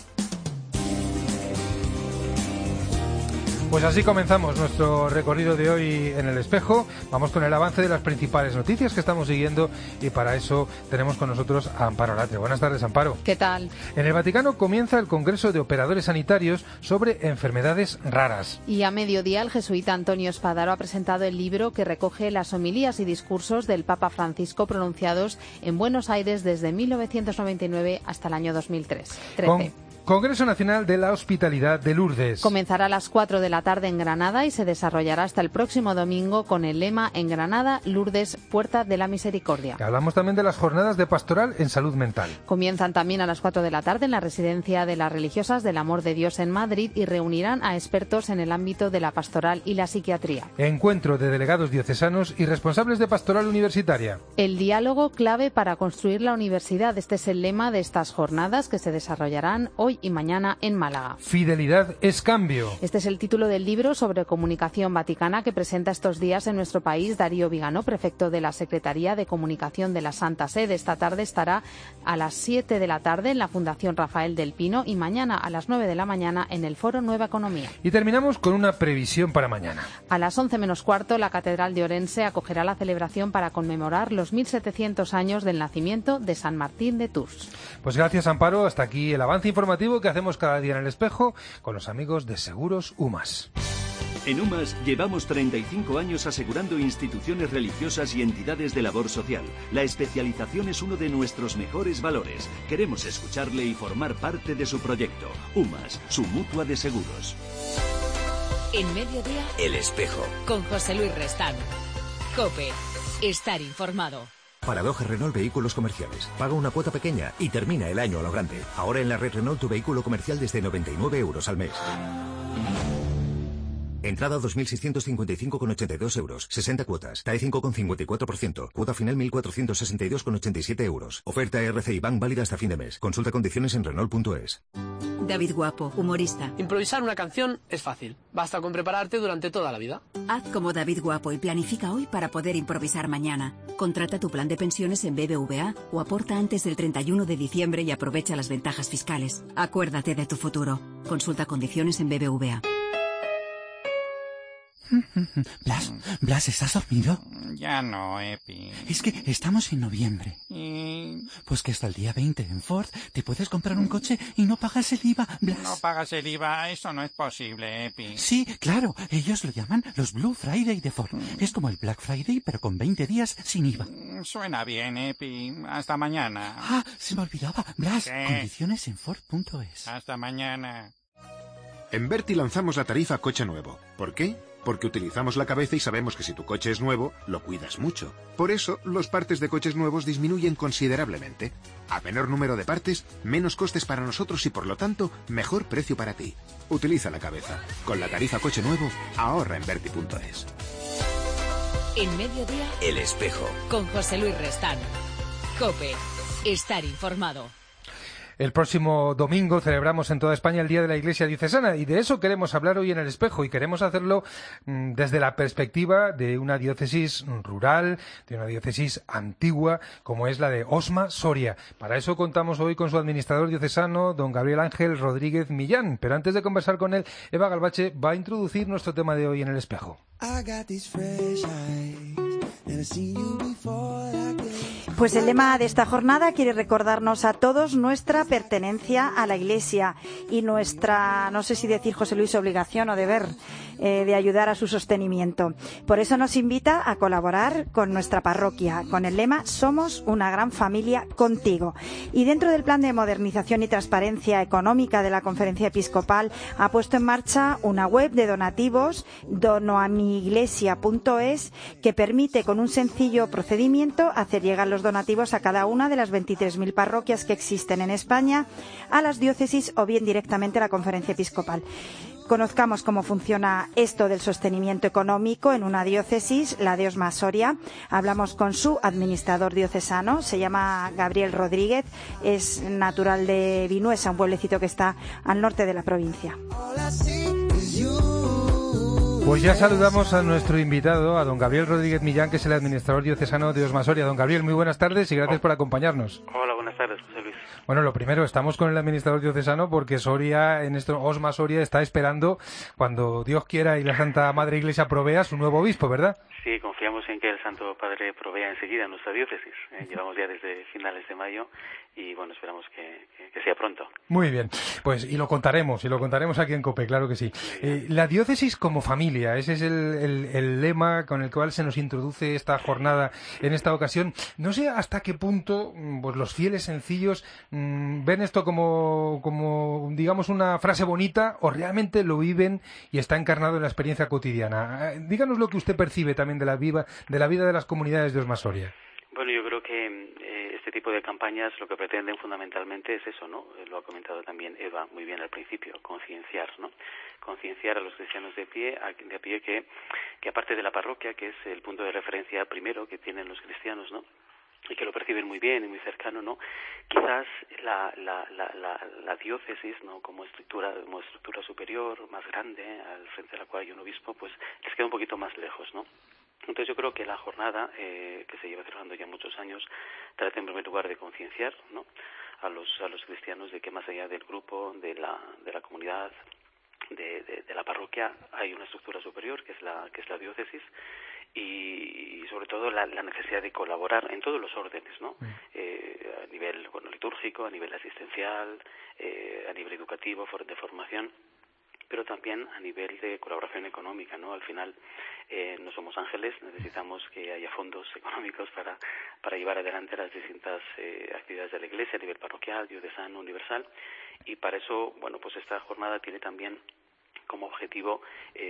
Pues así comenzamos nuestro recorrido de hoy en El Espejo. Vamos con el avance de las principales noticias que estamos siguiendo y para eso tenemos con nosotros a Amparo Latre. Buenas tardes, Amparo. ¿Qué tal? En el Vaticano comienza el Congreso de Operadores Sanitarios sobre enfermedades raras. Y a mediodía el jesuita Antonio Spadaro ha presentado el libro que recoge las homilías y discursos del Papa Francisco pronunciados en Buenos Aires desde 1999 hasta el año 2013. Congreso Nacional de la Hospitalidad de Lourdes. Comenzará a las 4 de la tarde en Granada y se desarrollará hasta el próximo domingo con el lema En Granada, Lourdes, Puerta de la Misericordia. Hablamos también de las jornadas de pastoral en salud mental. Comienzan también a las 4 de la tarde en la residencia de las religiosas del Amor de Dios en Madrid y reunirán a expertos en el ámbito de la pastoral y la psiquiatría. Encuentro de delegados diocesanos y responsables de pastoral universitaria. El diálogo clave para construir la universidad. Este es el lema de estas jornadas que se desarrollarán hoy y mañana en Málaga. Fidelidad es cambio. Este es el título del libro sobre comunicación vaticana que presenta estos días en nuestro país Darío Vigano, prefecto de la Secretaría de Comunicación de la Santa Sede. Esta tarde estará a las 7 de la tarde en la Fundación Rafael del Pino y mañana a las 9 de la mañana en el Foro Nueva Economía. Y terminamos con una previsión para mañana. A las 11 menos cuarto, la Catedral de Orense acogerá la celebración para conmemorar los 1700 años del nacimiento de San Martín de Tours. Pues gracias, Amparo. Hasta aquí el avance informativo que hacemos cada día en El Espejo con los amigos de Seguros UMAS. En UMAS llevamos 35 años asegurando instituciones religiosas y entidades de labor social. La especialización es uno de nuestros mejores valores. Queremos escucharle y formar parte de su proyecto. UMAS, su mutua de seguros. En Mediodía, El Espejo. Con José Luis Restán. COPE. Estar informado. Paradoja Renault Vehículos Comerciales. Paga una cuota pequeña y termina el año a lo grande. Ahora en la red Renault tu vehículo comercial desde 99 euros al mes. Entrada 2.655,82 euros. 60 cuotas. TAE 5,54%. Cuota final 1.462,87 euros. Oferta RCI Bank válida hasta fin de mes. Consulta condiciones en Renault.es. David Guapo, humorista. Improvisar una canción es fácil. Basta con prepararte durante toda la vida. Haz como David Guapo y planifica hoy para poder improvisar mañana. Contrata tu plan de pensiones en BBVA o aporta antes del 31 de diciembre y aprovecha las ventajas fiscales. Acuérdate de tu futuro. Consulta condiciones en BBVA. Blas, ¿estás dormido? Ya no, Epi. Es que estamos en noviembre. ¿Y? Pues que hasta el día 20 en Ford te puedes comprar un coche y no pagas el IVA, Blas. No pagas el IVA, eso no es posible, Epi. Sí, claro, ellos lo llaman los Blue Friday de Ford. Es como el Black Friday, pero con 20 días sin IVA. Suena bien, Epi. Hasta mañana. Ah, se me olvidaba. Blas, ¿qué? Condiciones en Ford.es. Hasta mañana. En Berti lanzamos la tarifa coche nuevo. ¿Por qué? Porque utilizamos la cabeza y sabemos que si tu coche es nuevo, lo cuidas mucho. Por eso, los partes de coches nuevos disminuyen considerablemente. A menor número de partes, menos costes para nosotros y por lo tanto, mejor precio para ti. Utiliza la cabeza. Con la tarifa coche nuevo, ahorra en Berti.es. En Mediodía, El Espejo. con José Luis Restán. COPE. Estar informado. El próximo domingo celebramos en toda España el Día de la Iglesia Diocesana y de eso queremos hablar hoy en El Espejo y queremos hacerlo desde la perspectiva de una diócesis rural, de una diócesis antigua como es la de Osma, Soria. Para eso contamos hoy con su administrador diocesano, don Gabriel Ángel Rodríguez Millán. Pero antes de conversar con él, Eva Galvache va a introducir nuestro tema de hoy en El Espejo. Pues el lema de esta jornada quiere recordarnos a todos nuestra pertenencia a la Iglesia y nuestra, no sé si decir, José Luis, obligación o deber de ayudar a su sostenimiento. Por eso nos invita a colaborar con nuestra parroquia, con el lema Somos una gran familia contigo. Y dentro del plan de modernización y transparencia económica de la Conferencia Episcopal ha puesto en marcha una web de donativos, donoamiglesia.es, que permite con un sencillo procedimiento hacer llegar los donativos a cada una de las 23.000 parroquias que existen en España, a las diócesis o bien directamente a la Conferencia Episcopal. Conozcamos cómo funciona esto del sostenimiento económico en una diócesis, la de Osma, Soria. Hablamos con su administrador diocesano, se llama Gabriel Rodríguez, es natural de Vinuesa, un pueblecito que está al norte de la provincia. Pues ya saludamos a nuestro invitado, a don Gabriel Rodríguez Millán, que es el administrador diocesano de Osma, Soria. Don Gabriel, muy buenas tardes y gracias por acompañarnos. Hola, buenas tardes, José Luis. Bueno, lo primero, estamos con el administrador diocesano porque Soria, Osma, Soria, está esperando, cuando Dios quiera y la Santa Madre Iglesia provea, su nuevo obispo, ¿verdad? Sí, confiamos en que el Santo Padre provea enseguida nuestra diócesis. Llevamos ya desde finales de mayo y, bueno, esperamos que sea pronto. Muy bien, pues y lo contaremos aquí en COPE, claro que sí. La diócesis como familia, ese es el lema con el cual se nos introduce esta jornada en esta ocasión. No sé hasta qué punto pues los fieles sencillos ven esto como digamos una frase bonita o realmente lo viven y está encarnado en la experiencia cotidiana. Díganos lo que usted percibe también de la vida de las comunidades de Osma, Soria. Bueno, yo creo que este tipo de campañas lo que pretenden fundamentalmente es eso, ¿no? Lo ha comentado también Eva muy bien al principio, concienciar, ¿no? Concienciar a los cristianos de a pie que aparte de la parroquia, que es el punto de referencia primero que tienen los cristianos, ¿no? Y que lo perciben muy bien y muy cercano, ¿no? Quizás la diócesis, ¿no? Como estructura superior, más grande, al frente de la cual hay un obispo, pues les queda un poquito más lejos, ¿no? Entonces yo creo que la jornada, que se lleva celebrando ya muchos años, trata en primer lugar de concienciar, ¿no? a los cristianos de que más allá del grupo, de la comunidad, de la parroquia, hay una estructura superior que es la diócesis, y sobre todo la necesidad de colaborar en todos los órdenes, ¿no? A nivel litúrgico, a nivel asistencial, a nivel educativo, de formación, pero también a nivel de colaboración económica, ¿no? Al final no somos ángeles, necesitamos que haya fondos económicos para llevar adelante las distintas actividades de la Iglesia a nivel parroquial, diocesano, universal, y para eso, bueno, pues esta jornada tiene también como objetivo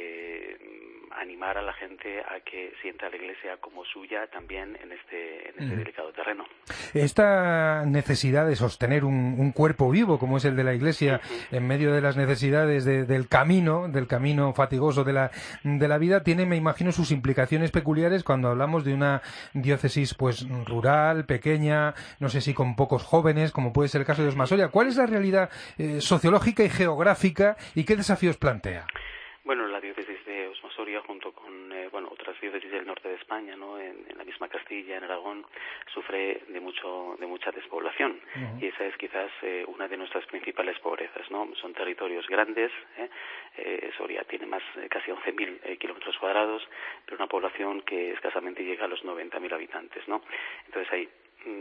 animar a la gente a que sienta a la Iglesia como suya también en este delicado terreno. Esta necesidad de sostener un cuerpo vivo como es el de la Iglesia en medio de las necesidades del camino fatigoso de la vida tiene, me imagino, sus implicaciones peculiares cuando hablamos de una diócesis pues rural, pequeña, no sé si con pocos jóvenes, como puede ser el caso de Osma, Soria. ¿Cuál es la realidad sociológica y geográfica y qué desafíos plantea? Bueno, la diócesis de Osma, Soria Soria, junto con otras diócesis del norte de España, ¿no? En la misma Castilla, en Aragón, sufre de mucha despoblación. Y esa es quizás una de nuestras principales pobrezas, ¿no? Son territorios grandes, Soria tiene casi 11.000 kilómetros cuadrados, pero una población que escasamente llega a los 90.000 habitantes, ¿no? Entonces hay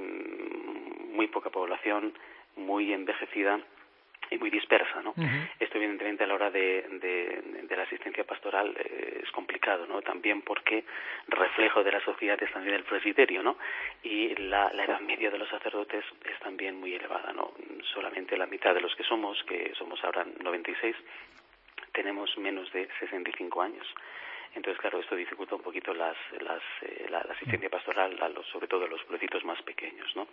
muy poca población, muy envejecida y muy dispersa, ¿no? Esto evidentemente a la hora de la asistencia pastoral es complicado, ¿no? También porque reflejo de la sociedad es también el presbiterio, ¿no? Y la edad media de los sacerdotes es también muy elevada, ¿no? Solamente la mitad de los que somos ahora 96, tenemos menos de 65 años. Entonces, claro, esto dificulta un poquito la asistencia pastoral, sobre todo a los pueblecitos más pequeños, ¿no?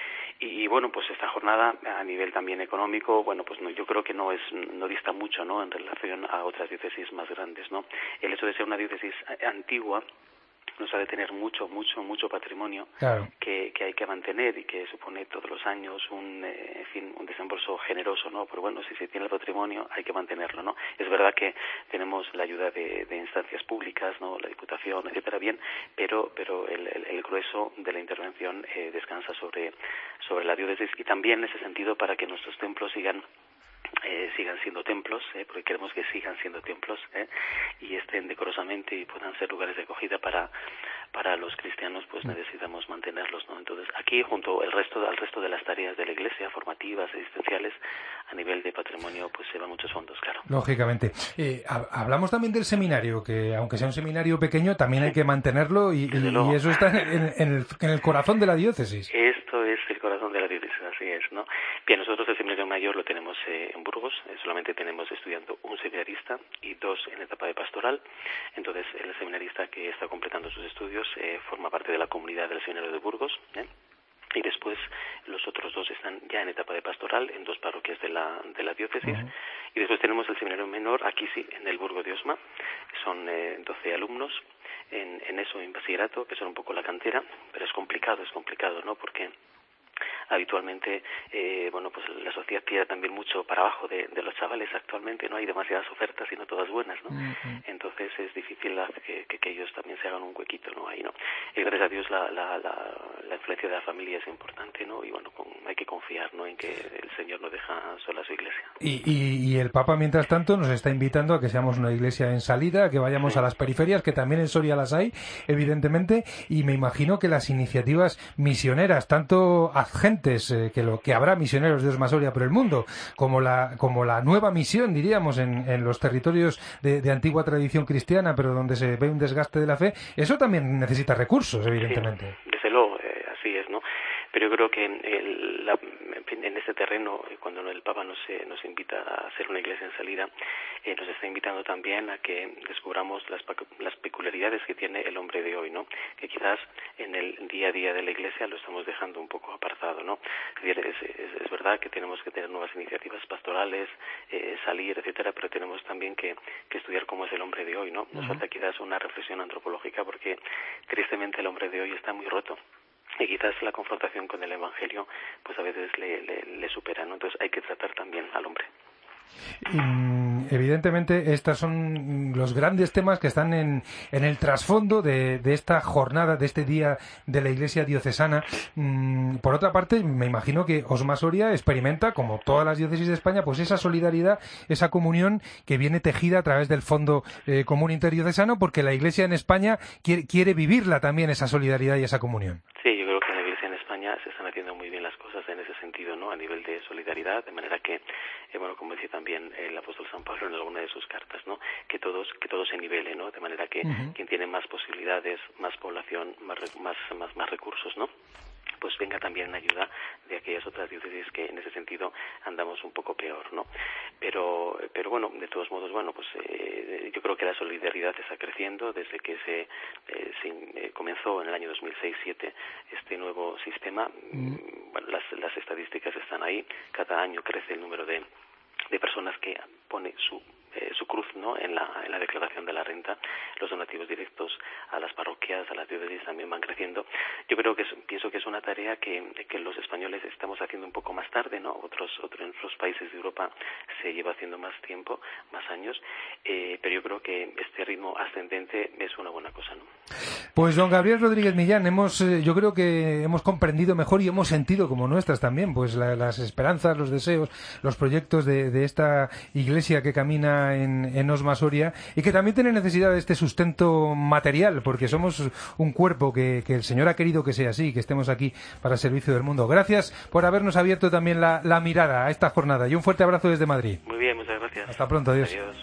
Y bueno, pues esta jornada a nivel también económico, bueno, pues yo creo que no dista mucho, ¿no? En relación a otras diócesis más grandes, ¿no? El hecho de ser una diócesis antigua nos ha de tener mucho patrimonio, claro, que hay que mantener y que supone todos los años un desembolso generoso, ¿no? Pero bueno, si se tiene el patrimonio hay que mantenerlo, ¿no? Es verdad que tenemos la ayuda de instancias públicas, ¿no? La Diputación, etcétera, bien, pero el grueso de la intervención descansa sobre la diócesis, y también en ese sentido para que nuestros templos sigan siendo templos, porque queremos que sigan siendo templos, y estén decorosamente y puedan ser lugares de acogida para los cristianos, pues necesitamos mantenerlos, ¿no? Entonces aquí, junto al resto de las tareas de la Iglesia, formativas, existenciales, a nivel de patrimonio, pues se van muchos fondos, claro. Lógicamente. Hablamos también del seminario, que aunque sea un seminario pequeño, también hay que mantenerlo, y eso está en el corazón de la diócesis. Esto es el corazón de la diócesis, así es, ¿no? Bien, nosotros el seminario mayor lo tenemos en Burgos, solamente tenemos estudiando un seminarista y 2 en etapa de pastoral. Entonces, el seminarista que está completando sus estudios forma parte de la comunidad del seminario de Burgos, y después los otros 2 están ya en etapa de pastoral en 2 parroquias de la diócesis. Y después tenemos el seminario menor, aquí sí, en el Burgo de Osma, son 12 alumnos en eso, en bachillerato, que son un poco la cantera, pero es complicado, ¿no? Porque habitualmente, pues la sociedad tira también mucho para abajo de los chavales actualmente, no hay demasiadas ofertas y no todas buenas, ¿no? Entonces es difícil que ellos también se hagan un huequito, ¿no? Ahí, ¿no? Y gracias a Dios la influencia de la familia es importante, ¿no? Y bueno, hay que confiar, ¿no? En que el Señor no deja sola a su iglesia. Y el Papa, mientras tanto, nos está invitando a que seamos una iglesia en salida, a que vayamos a las periferias, que también en Soria las hay, evidentemente, y me imagino que las iniciativas misioneras, tanto agentes, que habrá misioneros de Osma Soria por el mundo, como la nueva misión, diríamos, en los territorios de antigua tradición cristiana, pero donde se ve un desgaste de la fe, eso también necesita recursos, evidentemente. Sí, desde luego, así es, ¿no? Pero yo creo que en este terreno, cuando el Papa nos invita a hacer una iglesia en salida, nos está invitando también a que descubramos las peculiaridades que tiene el hombre de hoy, ¿no? Que quizás en el día a día de la iglesia lo estamos dejando un poco apartado, ¿no? Es verdad que tenemos que tener nuevas iniciativas pastorales, salir, etcétera, pero tenemos también que estudiar cómo es el hombre de hoy, ¿no? Nos falta quizás una reflexión antropológica, porque tristemente el hombre de hoy está muy roto. Y quizás la confrontación con el Evangelio pues a veces le supera, ¿no? Entonces hay que tratar también al hombre. Evidentemente, estos son los grandes temas que están en el trasfondo de esta jornada, de este día de la Iglesia diocesana. Por otra parte, me imagino que Osma Soria experimenta, como todas las diócesis de España, pues esa solidaridad, esa comunión que viene tejida a través del Fondo Común Interdiocesano, porque la Iglesia en España quiere vivirla también, esa solidaridad y esa comunión. Sí, yo creo que en la Iglesia en España se están haciendo muy bien las cosas en ese sentido, ¿no? A nivel de solidaridad, de manera que, como decía también el apóstol San Pablo en alguna de sus cartas, ¿no? Que todos se nivelen, ¿no? De manera que quien tiene más posibilidades, más población, más recursos, ¿no? Pues venga también en ayuda de aquellas otras diócesis que en ese sentido andamos un poco peor, ¿no? Pero bueno, de todos modos, pues yo creo que la solidaridad está creciendo desde que se comenzó en el año 2006-2007 este nuevo sistema. Bueno, las estadísticas están ahí. Cada año crece el número de personas que pone su cruz, ¿no? En la declaración de la renta, los donativos directos a las parroquias, a las diócesis también van creciendo. Yo pienso que es una tarea que los españoles estamos haciendo un poco más tarde, ¿no? En otros países de Europa se lleva haciendo más tiempo, más años, pero yo creo que este ritmo ascendente es una buena cosa, ¿no? Pues don Gabriel Rodríguez Millán, yo creo que hemos comprendido mejor y hemos sentido como nuestras también, pues las esperanzas, los deseos, los proyectos de esta iglesia que camina en Osma Soria y que también tiene necesidad de este sustento material, porque somos un cuerpo que el Señor ha querido que sea así, que estemos aquí para el servicio del mundo. Gracias por habernos abierto también la mirada a esta jornada y un fuerte abrazo desde Madrid. Muy bien, muchas gracias. Hasta pronto, adiós. Adiós.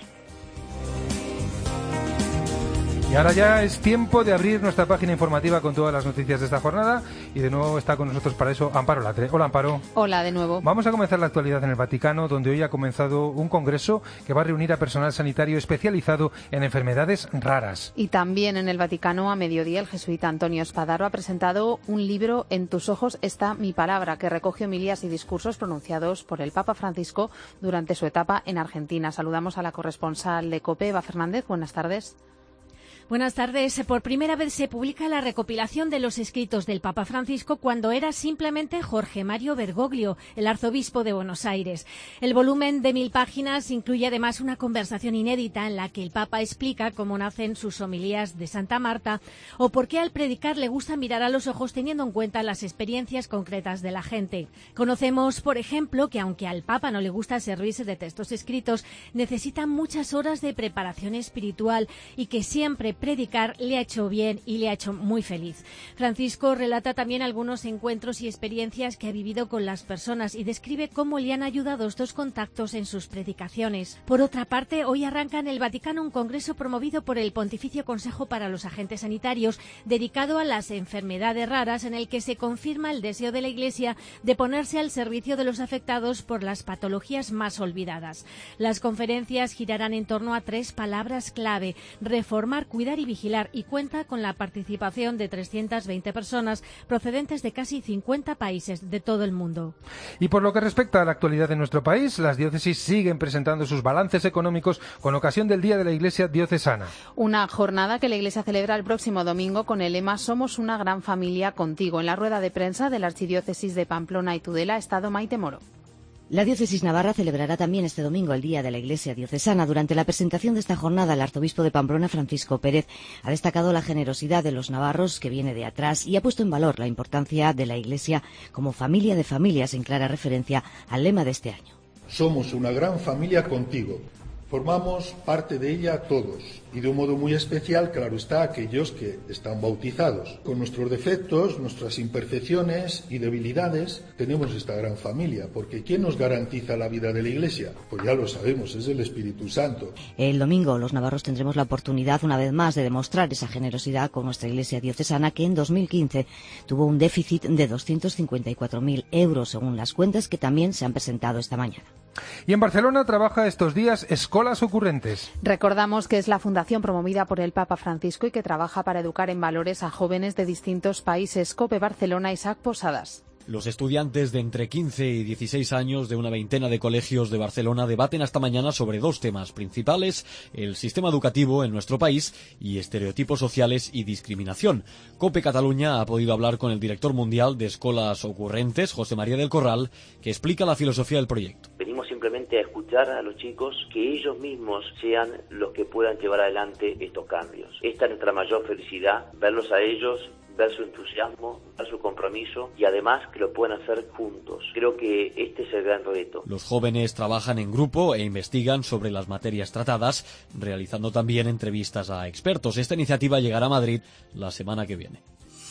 Y ahora ya es tiempo de abrir nuestra página informativa con todas las noticias de esta jornada y de nuevo está con nosotros para eso Amparo Latre. Hola, Amparo. Hola de nuevo. Vamos a comenzar la actualidad en el Vaticano, donde hoy ha comenzado un congreso que va a reunir a personal sanitario especializado en enfermedades raras. Y también en el Vaticano, a mediodía, el jesuita Antonio Spadaro ha presentado un libro, En tus ojos está mi palabra, que recoge homilías y discursos pronunciados por el Papa Francisco durante su etapa en Argentina. Saludamos a la corresponsal de COPE, Eva Fernández. Buenas tardes. Buenas tardes. Por primera vez se publica la recopilación de los escritos del Papa Francisco cuando era simplemente Jorge Mario Bergoglio, el arzobispo de Buenos Aires. El volumen de 1000 páginas incluye además una conversación inédita en la que el Papa explica cómo nacen sus homilías de Santa Marta o por qué al predicar le gusta mirar a los ojos teniendo en cuenta las experiencias concretas de la gente. Conocemos, por ejemplo, que aunque al Papa no le gusta servirse de textos escritos, necesita muchas horas de preparación espiritual y que siempre predicar le ha hecho bien y le ha hecho muy feliz. Francisco relata también algunos encuentros y experiencias que ha vivido con las personas y describe cómo le han ayudado estos contactos en sus predicaciones. Por otra parte, hoy arranca en el Vaticano un congreso promovido por el Pontificio Consejo para los Agentes Sanitarios dedicado a las enfermedades raras, en el que se confirma el deseo de la Iglesia de ponerse al servicio de los afectados por las patologías más olvidadas. Las conferencias girarán en torno a 3 palabras clave: reformar, cuidar y vigilar, y cuenta con la participación de 320 personas procedentes de casi 50 países de todo el mundo. Y por lo que respecta a la actualidad de nuestro país, las diócesis siguen presentando sus balances económicos con ocasión del Día de la Iglesia Diocesana. Una jornada que la Iglesia celebra el próximo domingo con el lema Somos una gran familia contigo. En la rueda de prensa de la Archidiócesis de Pamplona y Tudela ha estado Maite Moro. La diócesis navarra celebrará también este domingo el Día de la Iglesia Diocesana. Durante la presentación de esta jornada, el arzobispo de Pamplona, Francisco Pérez, ha destacado la generosidad de los navarros, que viene de atrás, y ha puesto en valor la importancia de la Iglesia como familia de familias, en clara referencia al lema de este año. Somos una gran familia contigo. Formamos parte de ella todos, y de un modo muy especial, claro está, aquellos que están bautizados. Con nuestros defectos, nuestras imperfecciones y debilidades, tenemos esta gran familia, porque ¿quién nos garantiza la vida de la Iglesia? Pues ya lo sabemos, es el Espíritu Santo. El domingo los navarros tendremos la oportunidad una vez más de demostrar esa generosidad con nuestra Iglesia diocesana, que en 2015 tuvo un déficit de 254.000 euros, según las cuentas que también se han presentado esta mañana. Y en Barcelona trabaja estos días Escolas Ocurrentes. Recordamos que es la fundación promovida por el Papa Francisco y que trabaja para educar en valores a jóvenes de distintos países. COPE Barcelona, Isaac Posadas. Los estudiantes de entre 15 y 16 años de una veintena de colegios de Barcelona debaten hasta mañana sobre 2 temas principales: el sistema educativo en nuestro país y estereotipos sociales y discriminación. COPE Cataluña ha podido hablar con el director mundial de Escolas Ocurrentes, José María del Corral, que explica la filosofía del proyecto. Venimos simplemente a escuchar a los chicos, que ellos mismos sean los que puedan llevar adelante estos cambios. Esta es nuestra mayor felicidad, verlos a ellos, ver su entusiasmo, ver su compromiso y además que lo puedan hacer juntos. Creo que este es el gran reto. Los jóvenes trabajan en grupo e investigan sobre las materias tratadas, realizando también entrevistas a expertos. Esta iniciativa llegará a Madrid la semana que viene.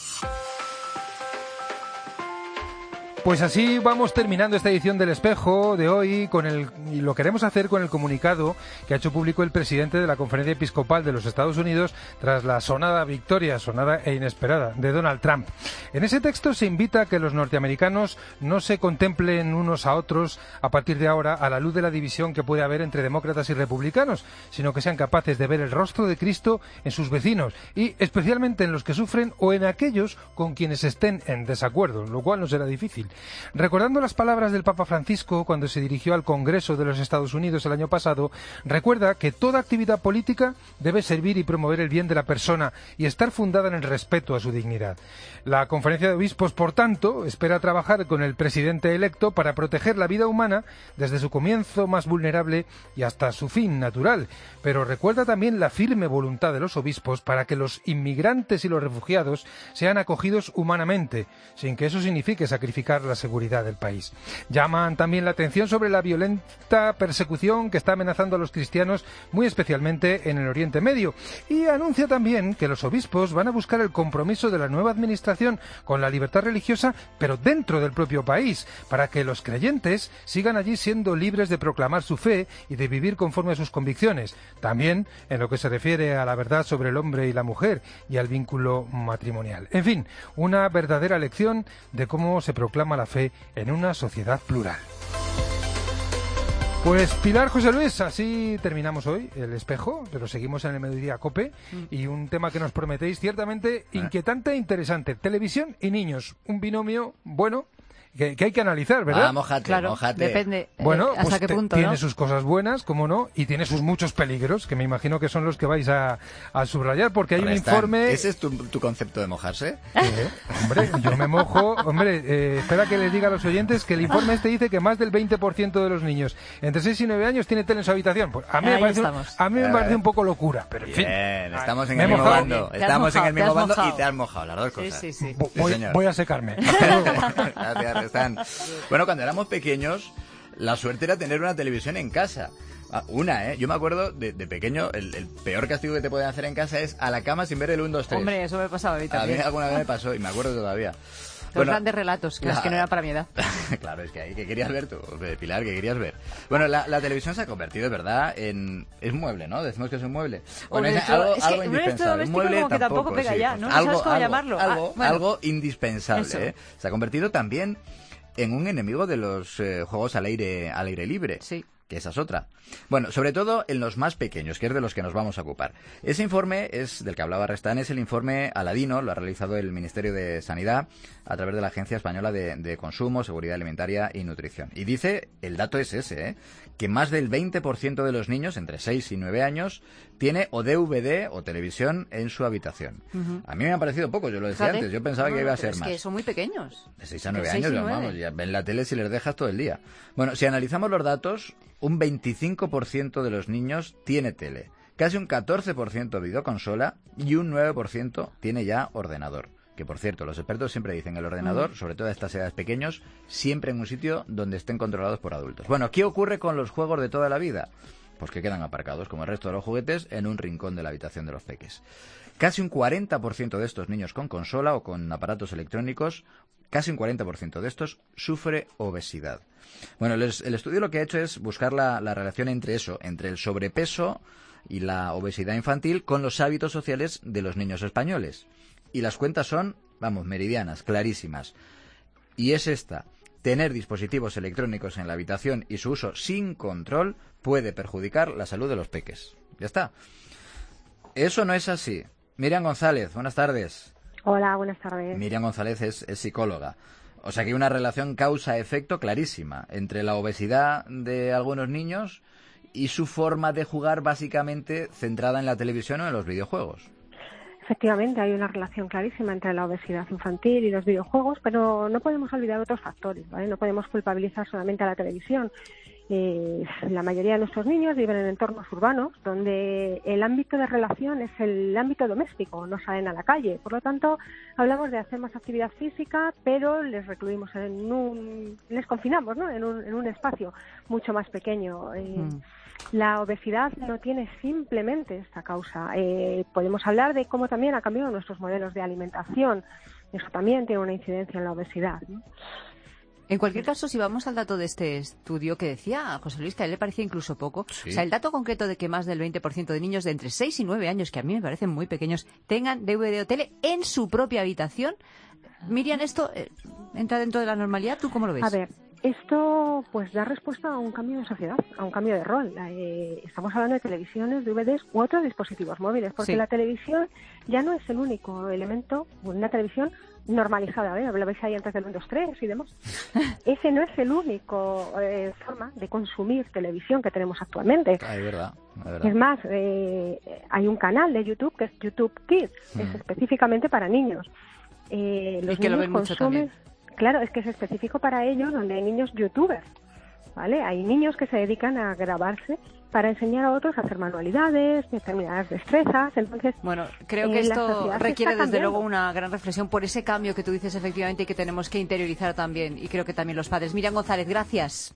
Pues así vamos terminando esta edición del Espejo de hoy y lo queremos hacer con el comunicado que ha hecho público el presidente de la Conferencia Episcopal de los Estados Unidos tras la sonada victoria, sonada e inesperada, de Donald Trump. En ese texto se invita a que los norteamericanos no se contemplen unos a otros a partir de ahora a la luz de la división que puede haber entre demócratas y republicanos, sino que sean capaces de ver el rostro de Cristo en sus vecinos y especialmente en los que sufren o en aquellos con quienes estén en desacuerdo, lo cual no será difícil. infantil. Recordando las palabras del Papa Francisco cuando se dirigió al Congreso de los Estados Unidos el año pasado, recuerda que toda actividad política debe servir y promover el bien de la persona y estar fundada en el respeto a su dignidad. La Conferencia de Obispos, por tanto, espera trabajar con el presidente electo para proteger la vida humana desde su comienzo más vulnerable y hasta su fin natural, pero recuerda también la firme voluntad de los obispos para que los inmigrantes y los refugiados sean acogidos humanamente, sin que eso signifique sacrificar la seguridad del país. Llaman también la atención sobre la violenta persecución que está amenazando a los cristianos, muy especialmente en el Oriente Medio, y anuncia también que los obispos van a buscar el compromiso de la nueva administración con la libertad religiosa, pero dentro del propio país, para que los creyentes sigan allí siendo libres de proclamar su fe y de vivir conforme a sus convicciones, también en lo que se refiere a la verdad sobre el hombre y la mujer y al vínculo matrimonial. En fin, una verdadera lección de cómo se proclama la fe en una sociedad plural. Pues Pilar, José Luis, así terminamos hoy el espejo, pero seguimos en el Mediodía COPE y un tema que nos prometéis ciertamente inquietante e interesante. Televisión y niños, un binomio bueno que hay que analizar, ¿verdad? Mójate, claro, mójate. Depende bueno, hasta pues qué punto, tiene ¿no? sus cosas buenas, como no, y tiene sus muchos peligros, que me imagino que son los que vais a subrayar, porque hay un informe... ¿Ese es tu concepto de mojarse? Hombre, yo me mojo. Hombre, espera que les diga a los oyentes que el informe este dice que más del 20% de los niños entre 6 y 9 años tiene tele en su habitación. Pues a mí me parece un poco locura, pero en fin. Bien, estamos en el mismo bando. Estamos en el mismo bando y te has mojado, las dos cosas. Sí. Voy a secarme. Gracias, Restán. Bueno, cuando éramos pequeños, la suerte era tener una televisión en casa. Yo me acuerdo de pequeño, el peor castigo que te pueden hacer en casa es a la cama sin ver el 1, 2, 3. Hombre, eso me pasaba a mí también. A mí alguna vez me pasó y me acuerdo todavía. Los grandes relatos, que no era para mi edad. Claro, es que ahí, ¿qué querías ver tú? Pilar, ¿qué querías ver? Bueno, la televisión se ha convertido, es verdad, es un mueble, ¿no? Decimos que es un mueble. Bueno, algo indispensable. Un mueble como que tampoco pega sí. ya, ¿no? ¿Sabes cómo llamarlo? Algo indispensable, ¿eh? Se ha convertido también en un enemigo de los juegos al aire libre. Sí. Que esa es otra. Bueno, sobre todo en los más pequeños, que es de los que nos vamos a ocupar. Ese informe del que hablaba Restán, es el informe Aladino, lo ha realizado el Ministerio de Sanidad a través de la Agencia Española de Consumo, Seguridad Alimentaria y Nutrición. Y dice, el dato es ese, que más del 20% de los niños entre 6 y 9 años tiene o DVD o televisión en su habitación. A mí me ha parecido poco, yo lo decía antes, yo pensaba que iba a ser más. Es que son muy pequeños. De 6 a 9 años, vamos, ya ven la tele si les dejas todo el día. Bueno, si analizamos los datos, un 25% de los niños tiene tele, casi un 14% videoconsola y un 9% tiene ya ordenador. Que, por cierto, los expertos siempre dicen el ordenador, sobre todo a estas edades pequeños, siempre en un sitio donde estén controlados por adultos. Bueno, ¿qué ocurre con los juegos de toda la vida? Pues que quedan aparcados, como el resto de los juguetes, en un rincón de la habitación de los peques. Casi un 40% de estos niños con consola o con aparatos electrónicos, casi un 40% de estos sufre obesidad. Bueno, el estudio lo que ha hecho es buscar la relación entre el sobrepeso y la obesidad infantil con los hábitos sociales de los niños españoles. Y las cuentas son, meridianas, clarísimas. Y es esta: tener dispositivos electrónicos en la habitación y su uso sin control puede perjudicar la salud de los peques. Ya está. Eso no es así. Miriam González, buenas tardes. Hola, buenas tardes. Miriam González es psicóloga. O sea que hay una relación causa-efecto clarísima entre la obesidad de algunos niños y su forma de jugar básicamente centrada en la televisión o en los videojuegos. Efectivamente, hay una relación clarísima entre la obesidad infantil y los videojuegos, pero no podemos olvidar otros factores, ¿vale? No podemos culpabilizar solamente a la televisión. La mayoría de nuestros niños viven en entornos urbanos donde el ámbito de relación es el ámbito doméstico, no salen a la calle. Por lo tanto, hablamos de hacer más actividad física, pero les recluimos les confinamos, ¿no? en un espacio mucho más pequeño. La obesidad no tiene simplemente esta causa. Podemos hablar de cómo también ha cambiado nuestros modelos de alimentación. Eso también tiene una incidencia en la obesidad, ¿no? En cualquier caso, si vamos al dato de este estudio que decía José Luis, que a él le parecía incluso poco, sí. O sea, el dato concreto de que más del 20% de niños de entre 6 y 9 años, que a mí me parecen muy pequeños, tengan DVD o tele en su propia habitación. Miriam, ¿esto entra dentro de la normalidad? ¿Tú cómo lo ves? A ver, Esto pues da respuesta a un cambio de sociedad, a un cambio de rol. Estamos hablando de televisiones, DVDs u otros dispositivos móviles, porque la televisión ya no es el único elemento, una televisión normalizada, lo veis ahí antes del 1, 2, 3 y demás. Ese no es el único forma de consumir televisión que tenemos actualmente. Es verdad. Es más, hay un canal de YouTube que es YouTube Kids, es específicamente para niños. Los que niños lo ven mucho también. Claro, es que es específico para ellos, donde hay niños youtubers, ¿vale? Hay niños que se dedican a grabarse para enseñar a otros a hacer manualidades, determinadas destrezas. Entonces, bueno, creo que esto requiere desde luego una gran reflexión por ese cambio que tú dices efectivamente y que tenemos que interiorizar también, y creo que también los padres. Miriam González, gracias.